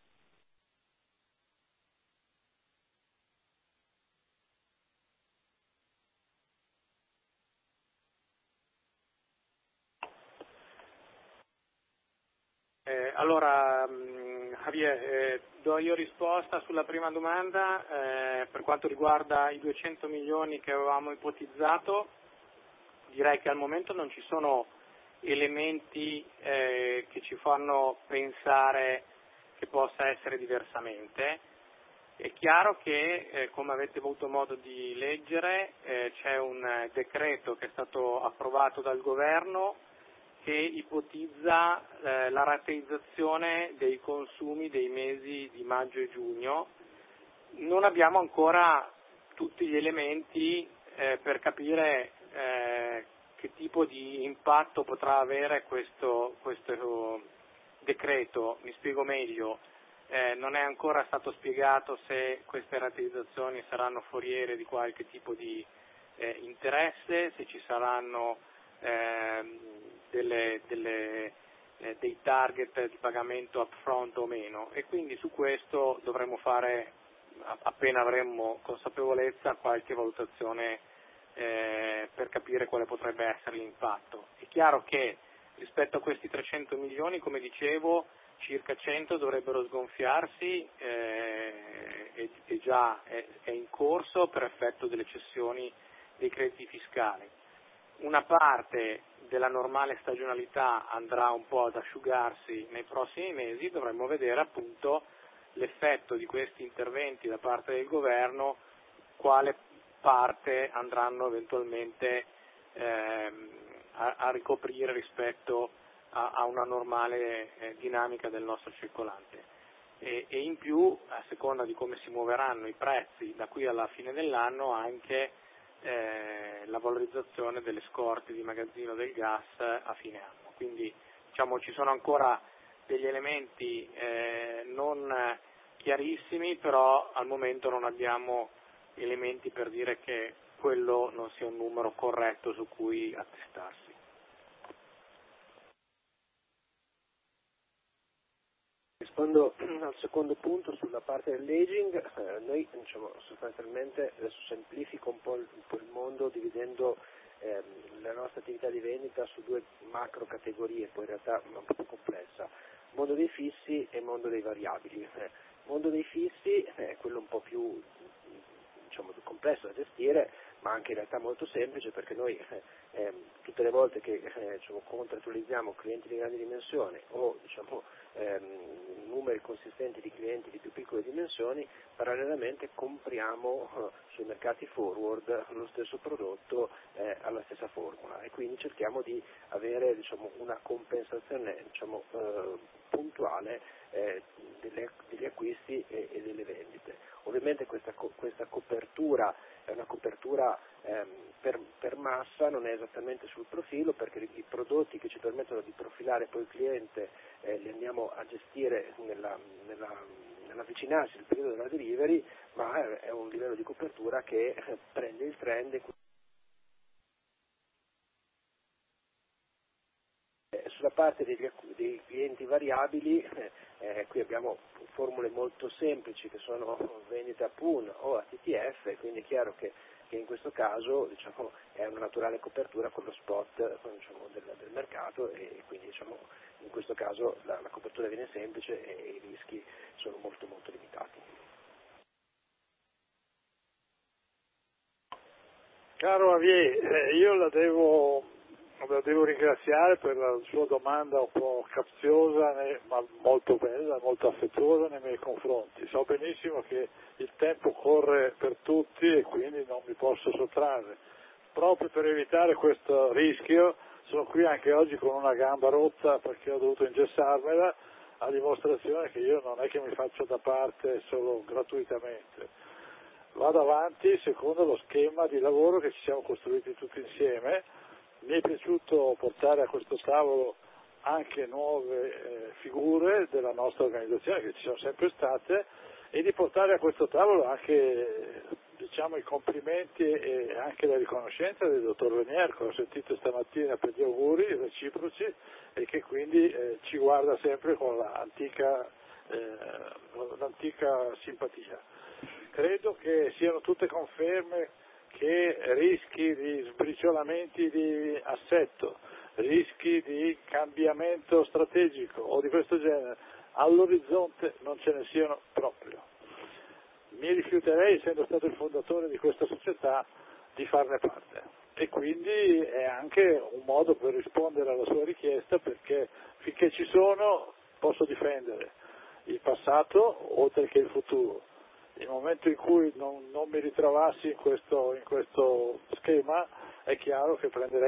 Eh, allora, mh, Javier, eh, do io risposta sulla prima domanda. Eh, per quanto riguarda i duecento milioni che avevamo ipotizzato, direi che al momento non ci sono elementi eh, che ci fanno pensare che possa essere diversamente. È chiaro che, eh, come avete avuto modo di leggere, eh, c'è un decreto che è stato approvato dal Governo che ipotizza eh, la rateizzazione dei consumi dei mesi di maggio e giugno. Non abbiamo ancora tutti gli elementi eh, per capire eh, che tipo di impatto potrà avere questo, questo decreto. Mi spiego meglio. Eh, non è ancora stato spiegato se queste rateizzazioni saranno foriere di qualche tipo di eh, interesse, se ci saranno eh, delle, delle, eh, dei target di pagamento upfront o meno, e quindi su questo dovremo fare, appena avremo consapevolezza, qualche valutazione eh, per capire quale potrebbe essere l'impatto. È chiaro che rispetto a questi trecento milioni, come dicevo, circa cento dovrebbero sgonfiarsi eh, e, e già è, è in corso per effetto delle cessioni dei crediti fiscali. Una parte della normale stagionalità andrà un po' ad asciugarsi nei prossimi mesi, dovremmo vedere appunto l'effetto di questi interventi da parte del governo, quale parte andranno eventualmente ehm, a, a ricoprire rispetto a, a una normale eh, dinamica del nostro circolante. E, e in più, a seconda di come si muoveranno i prezzi da qui alla fine dell'anno, anche eh, la valorizzazione delle scorte di magazzino del gas a fine anno. Quindi diciamo ci sono ancora degli elementi eh, non chiarissimi, però al momento non abbiamo elementi per dire che quello non sia un numero corretto su cui attestarsi. Rispondo al secondo punto sulla parte dell'aging. Eh, noi diciamo, sostanzialmente, adesso semplifico un po' il, un po' il mondo dividendo ehm, la nostra attività di vendita su due macro categorie, poi in realtà è un po' più complessa: mondo dei fissi e mondo dei variabili. Eh, mondo dei fissi è quello un po' più, diciamo, più complesso da gestire, ma anche in realtà molto semplice, perché noi eh, eh, tutte le volte che eh, diciamo, contrattualizziamo clienti di grandi dimensioni o diciamo, ehm, numeri consistenti di clienti di più piccole dimensioni, parallelamente compriamo eh, sui mercati forward lo stesso prodotto eh, alla stessa formula, e quindi cerchiamo di avere diciamo, una compensazione diciamo, eh, puntuale eh, delle, degli acquisti e, e delle vendite. Ovviamente questa, questa copertura è una copertura ehm, per, per massa, non è esattamente sul profilo, perché i prodotti che ci permettono di profilare poi il cliente eh, li andiamo a gestire nella, nella, nell'avvicinarsi del periodo della delivery, ma è un livello di copertura che eh, prende il trend. E sulla parte degli, dei clienti variabili, eh, eh, qui abbiamo formule molto semplici che sono vendita a P U N o a T T F, quindi è chiaro che, che in questo caso diciamo, è una naturale copertura con lo spot diciamo, del, del mercato, e quindi diciamo, in questo caso la, la copertura viene semplice e i rischi sono molto molto limitati. Caro Javier, eh, io la devo, la devo ringraziare per la sua domanda un po' capziosa, ma molto bella, molto affettuosa nei miei confronti. So benissimo che il tempo corre per tutti e quindi non mi posso sottrarre. Proprio per evitare questo rischio sono qui anche oggi con una gamba rotta perché ho dovuto ingessarmela, a dimostrazione che io non è che mi faccio da parte solo gratuitamente. Vado avanti secondo lo schema di lavoro che ci siamo costruiti tutti insieme. Mi è piaciuto portare a questo tavolo anche nuove eh, figure della nostra organizzazione che ci sono sempre state, e di portare a questo tavolo anche diciamo, i complimenti e anche la riconoscenza del dottor Venier, che ho sentito stamattina per gli auguri reciproci e che quindi eh, ci guarda sempre con l'antica, eh, l'antica simpatia. Credo che siano tutte conferme che rischi di sbriciolamenti di assetto, rischi di cambiamento strategico o di questo genere all'orizzonte non ce ne siano proprio. Mi rifiuterei, essendo stato il fondatore di questa società, di farne parte, e quindi è anche un modo per rispondere alla sua richiesta, perché finché ci sono posso difendere il passato oltre che il futuro. Nel momento in cui non, non mi ritrovassi in questo, in questo schema, è chiaro che prenderei.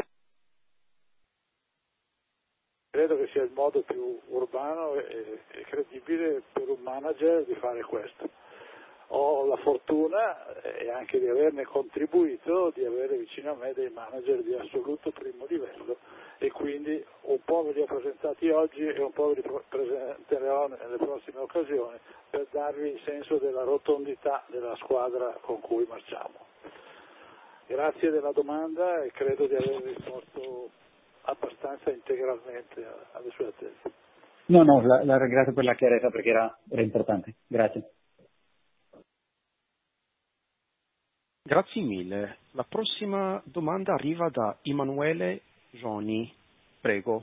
Credo che sia il modo più urbano e, e credibile per un manager di fare questo. Ho la fortuna e anche di averne contribuito, di avere vicino a me dei manager di assoluto primo livello, e quindi un po' ve li ho presentati oggi e un po' ve li presenterò nelle prossime occasioni per darvi il senso della rotondità della squadra con cui marciamo. Grazie della domanda e credo di aver risposto abbastanza integralmente alle sue attese. No, no, la, la ringrazio per la chiarezza perché era, era importante. Grazie. Grazie mille. La prossima domanda arriva da Emanuele Gioni. Prego.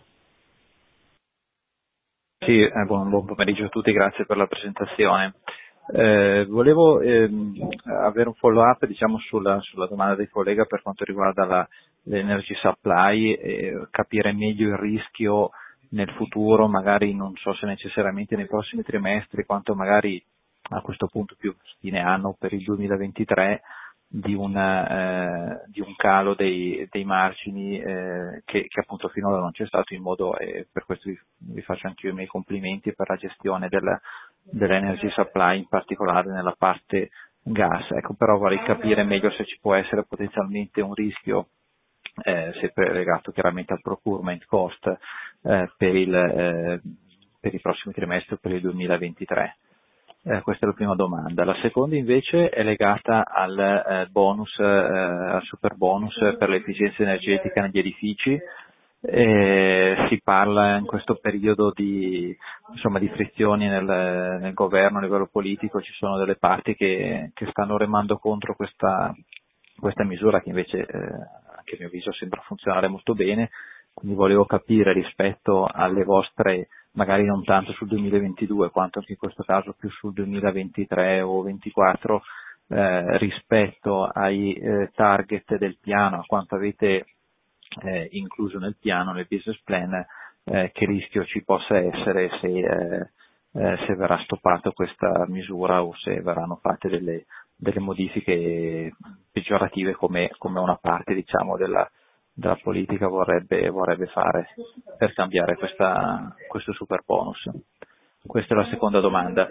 Sì, eh, buon, buon pomeriggio a tutti, grazie per la presentazione. Eh, volevo ehm, avere un follow up diciamo, sulla, sulla domanda del collega per quanto riguarda la, l'energy supply, e capire meglio il rischio nel futuro, magari non so se necessariamente nei prossimi trimestri, quanto magari a questo punto più fine anno per il duemilaventitré, di un, eh, di un calo dei, dei margini eh, che, che appunto finora non c'è stato, in modo, e per questo vi, vi faccio anche io i miei complimenti per la gestione del, dell'energy supply, in particolare nella parte gas. Ecco, però vorrei capire meglio se ci può essere potenzialmente un rischio, eh, sempre legato chiaramente al procurement cost eh, per, il, eh, per i prossimi trimestri o per il duemilaventitré. Eh, questa è la prima domanda. La seconda invece è legata al eh, bonus, eh, al super bonus per l'efficienza energetica negli edifici. Eh, si parla in questo periodo di, insomma, di frizioni nel, nel governo a livello politico, ci sono delle parti che, che stanno remando contro questa, questa misura che invece, eh, anche a mio avviso, sembra funzionare molto bene, quindi volevo capire rispetto alle vostre, magari non tanto sul duemilaventidue quanto anche in questo caso più sul duemilaventitré o ventiquattro, eh, rispetto ai eh, target del piano, a quanto avete eh, incluso nel piano, nel business plan, eh, che rischio ci possa essere se, eh, eh, se verrà stoppata questa misura o se verranno fatte delle, delle modifiche peggiorative come, come una parte, diciamo, della, della politica vorrebbe, vorrebbe fare per cambiare questa, questo super bonus. Questa è la seconda domanda.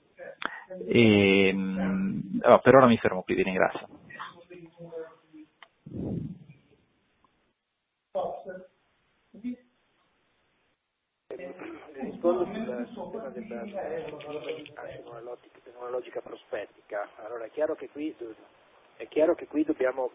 E, oh, per ora mi fermo qui, vi ringrazio. Rispondo sul, sul tema del, anche in una, logica, in una logica prospettica. Allora è chiaro che qui, è chiaro che qui dobbiamo,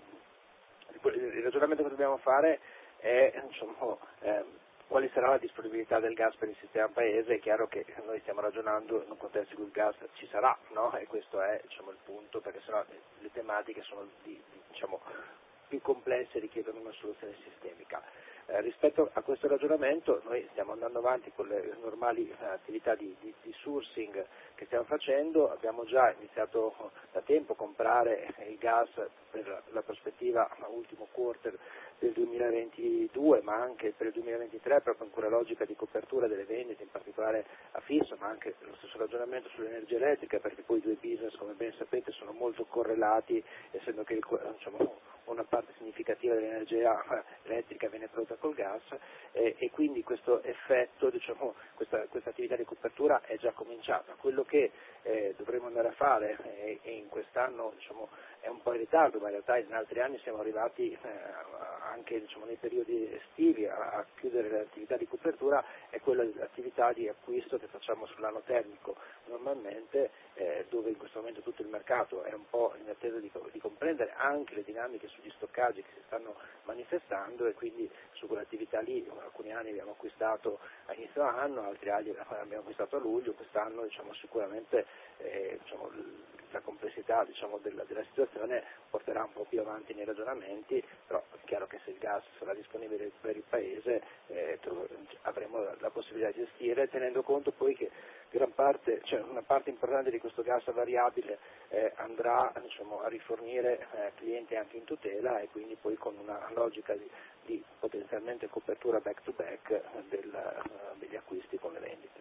il ragionamento che dobbiamo fare è, insomma, eh, quale sarà la disponibilità del gas per il sistema paese. È chiaro che noi stiamo ragionando in un contesto in cui il gas ci sarà, no? E questo è, diciamo, il punto, perché sennò le, le tematiche sono di, di, diciamo, più complesse e richiedono una soluzione sistemica. Eh, rispetto a questo ragionamento noi stiamo andando avanti con le normali eh, attività di, di, di sourcing che stiamo facendo, abbiamo già iniziato da tempo a comprare il gas per la prospettiva ultimo quarter del duemilaventidue, ma anche per il duemilaventitré, proprio in quella logica di copertura delle vendite, in particolare a fisso, ma anche lo stesso ragionamento sull'energia elettrica, perché poi i due business, come ben sapete, sono molto correlati, essendo che il, diciamo, una parte significativa dell'energia elettrica viene prodotta col gas, eh, e quindi questo effetto, diciamo, questa, questa attività di copertura è già cominciata. Quello che eh, dovremo andare a fare, eh, e in quest'anno, diciamo, è un po' in ritardo, ma in realtà in altri anni siamo arrivati eh, anche, diciamo, nei periodi estivi a, a chiudere le attività di copertura, è quella dell'attività di acquisto che facciamo sull'anno termico normalmente, eh, dove in questo momento tutto il mercato è un po' in attesa di, di comprendere anche le dinamiche sugli stoccaggi che si stanno manifestando, e quindi su quell'attività lì alcuni anni abbiamo acquistato a inizio anno, altri anni abbiamo acquistato a luglio. Quest'anno, diciamo, sicuramente eh, diciamo, la complessità, diciamo, della, della situazione porterà un po' più avanti nei ragionamenti, però è chiaro che se il gas sarà disponibile per il Paese eh, avremo la, la possibilità di gestire, tenendo conto poi che gran parte, cioè una parte importante di questo gas variabile eh, andrà, diciamo, a rifornire eh, clienti anche in tutela, e quindi poi con una logica di, di potenzialmente copertura back to back eh, del, uh, degli acquisti con le vendite.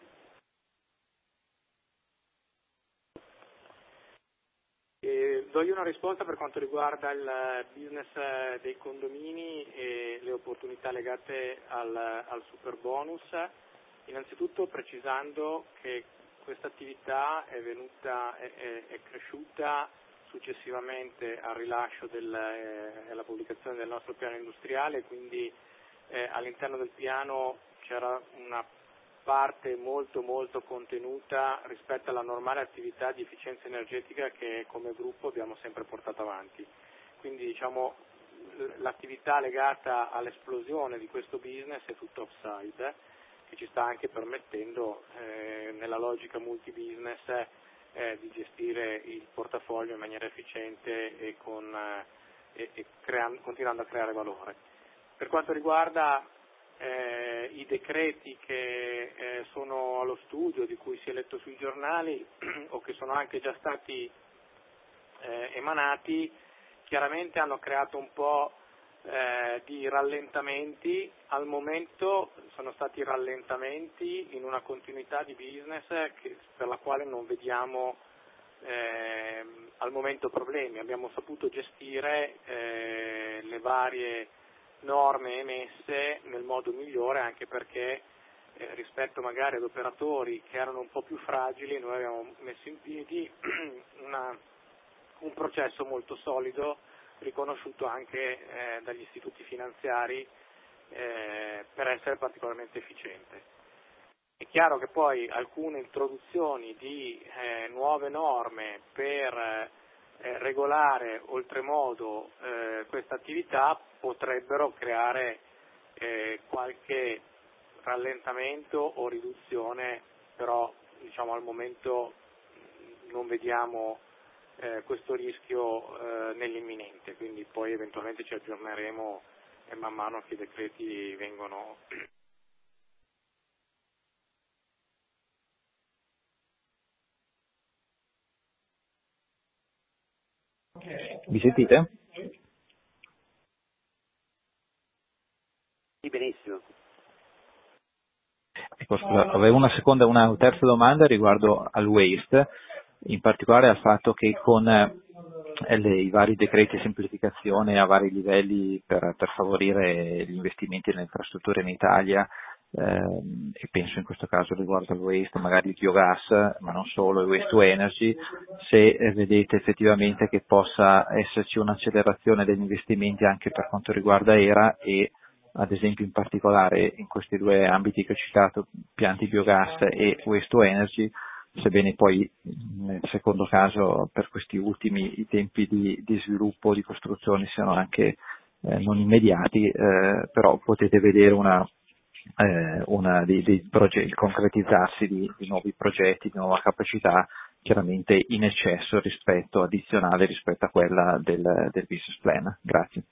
E do io una risposta per quanto riguarda il business dei condomini e le opportunità legate al, al super bonus. Innanzitutto precisando che questa attività è venuta, è, è, è cresciuta successivamente al rilascio del, eh, alla pubblicazione del nostro piano industriale, quindi eh, all'interno del piano c'era una parte molto molto contenuta rispetto alla normale attività di efficienza energetica che come gruppo abbiamo sempre portato avanti. Quindi, diciamo, l'attività legata all'esplosione di questo business è tutto offside, che ci sta anche permettendo eh, nella logica multi-business eh, di gestire il portafoglio in maniera efficiente e, con, eh, e creando, continuando a creare valore. Per quanto riguarda eh, i decreti che eh, sono allo studio, di cui si è letto sui giornali o che sono anche già stati eh, emanati, chiaramente hanno creato un po' Eh, di rallentamenti. Al momento sono stati rallentamenti in una continuità di business che, per la quale non vediamo eh, al momento problemi. Abbiamo saputo gestire eh, le varie norme emesse nel modo migliore, anche perché eh, rispetto magari ad operatori che erano un po' più fragili, noi abbiamo messo in piedi una, un processo molto solido, riconosciuto anche eh, dagli istituti finanziari eh, per essere particolarmente efficiente. È chiaro che poi alcune introduzioni di eh, nuove norme per eh, regolare oltremodo eh, questa attività potrebbero creare eh, qualche rallentamento o riduzione, però diciamo al momento non vediamo eh, questo rischio eh, nell'imminente, quindi poi eventualmente ci aggiorneremo e man mano che i decreti vengono. Mi sentite? Sì, benissimo. Ecco, scusa, avevo una seconda, una terza domanda riguardo al waste, in particolare al fatto che con eh, le, i vari decreti di semplificazione a vari livelli per, per favorire gli investimenti nelle infrastrutture in Italia, ehm, e penso in questo caso riguardo al waste, magari il biogas, ma non solo, il waste to energy, se eh, vedete effettivamente che possa esserci un'accelerazione degli investimenti anche per quanto riguarda E R A e ad esempio in particolare in questi due ambiti che ho citato, pianti biogas e waste to energy, sebbene poi nel secondo caso per questi ultimi i tempi di, di sviluppo, di costruzione siano anche eh, non immediati, eh, però potete vedere una, eh, una di, di progetti, il concretizzarsi di, di nuovi progetti, di nuova capacità, chiaramente in eccesso rispetto, addizionale rispetto a quella del, del business plan. Grazie.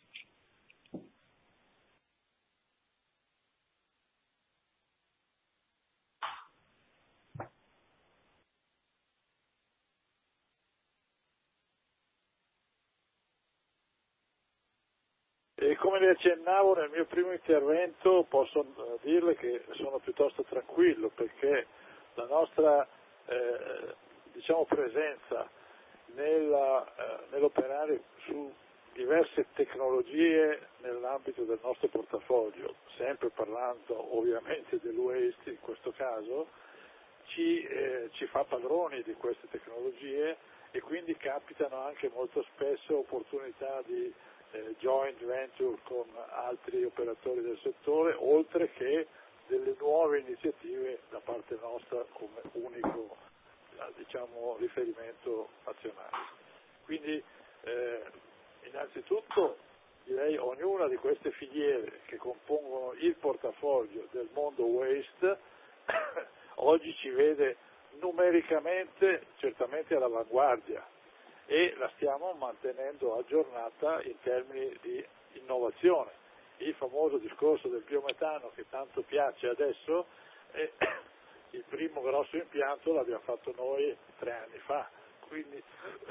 E come le accennavo nel mio primo intervento, posso dirle che sono piuttosto tranquillo perché la nostra eh, diciamo presenza nella, eh, nell'operare su diverse tecnologie nell'ambito del nostro portafoglio, sempre parlando ovviamente del waste in questo caso, ci, eh, ci fa padroni di queste tecnologie e quindi capitano anche molto spesso opportunità di Eh, joint venture con altri operatori del settore, oltre che delle nuove iniziative da parte nostra come unico diciamo, riferimento nazionale. Quindi eh, innanzitutto direi ognuna di queste filiere che compongono il portafoglio del mondo waste oggi ci vede numericamente certamente all'avanguardia e la stiamo mantenendo aggiornata in termini di innovazione. Il famoso discorso del biometano che tanto piace adesso, eh, il primo grosso impianto l'abbiamo fatto noi tre anni fa, quindi,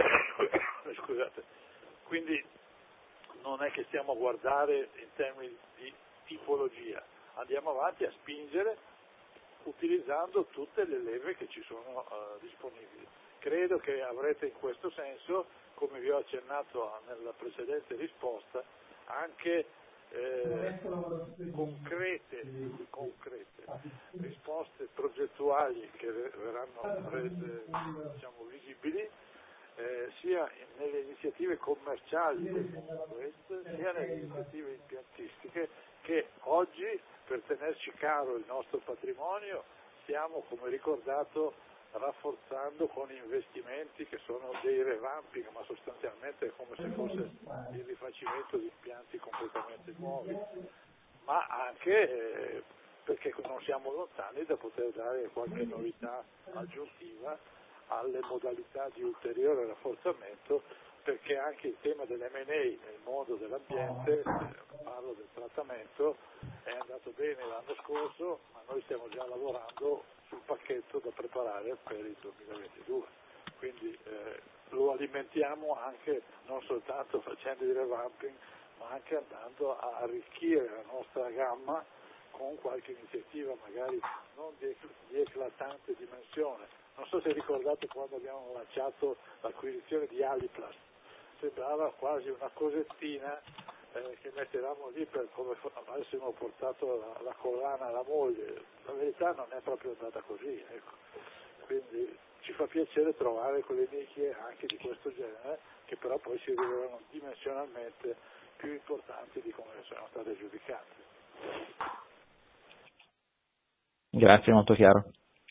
scusate, quindi non è che stiamo a guardare in termini di tipologia, andiamo avanti a spingere utilizzando tutte le leve che ci sono uh, disponibili. Credo che avrete in questo senso, come vi ho accennato nella precedente risposta, anche eh, concrete, concrete risposte progettuali che verranno rese diciamo, visibili eh, sia nelle iniziative commerciali del mondo West, sia nelle iniziative impiantistiche che oggi, per tenerci caro il nostro patrimonio, stiamo, come ricordato, rafforzando con investimenti che sono dei revamping, ma sostanzialmente è come se fosse il rifacimento di impianti completamente nuovi, ma anche eh, perché non siamo lontani da poter dare qualche novità aggiuntiva alle modalità di ulteriore rafforzamento, perché anche il tema dell'emme and a nel mondo dell'ambiente, eh, parlo del trattamento, è andato bene l'anno scorso, ma noi stiamo già lavorando sul pacchetto da preparare per il duemilaventidue, quindi eh, lo alimentiamo anche non soltanto facendo il revamping, ma anche andando a arricchire la nostra gamma con qualche iniziativa magari non di, di eclatante dimensione. Non so se ricordate quando abbiamo lanciato l'acquisizione di Aliplast, sembrava quasi una cosettina eh, che mettevamo lì per come avessimo portato la, la collana alla moglie. La verità non è proprio andata così, ecco. Quindi ci fa piacere trovare quelle nicchie anche di questo genere, che però poi si rivelano dimensionalmente più importanti di come sono state giudicate. Grazie, molto chiaro.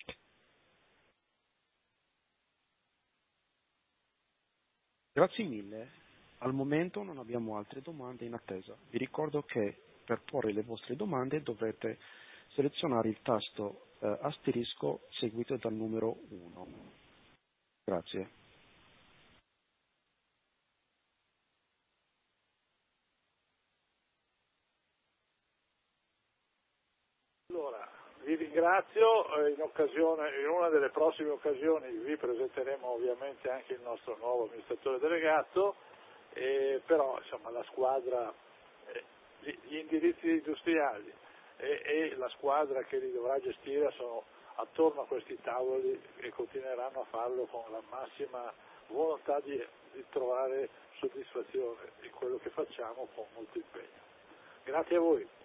Grazie mille. Al momento non abbiamo altre domande in attesa. Vi ricordo che per porre le vostre domande dovrete selezionare il tasto eh, asterisco seguito dal numero uno. Grazie. Allora, vi ringrazio, in, occasione, in una delle prossime occasioni vi presenteremo ovviamente anche il nostro nuovo amministratore delegato, eh, però insomma la squadra, eh, gli, gli indirizzi industriali e, e la squadra che li dovrà gestire sono attorno a questi tavoli e continueranno a farlo con la massima volontà di, di trovare soddisfazione di quello che facciamo con molto impegno. Grazie a voi.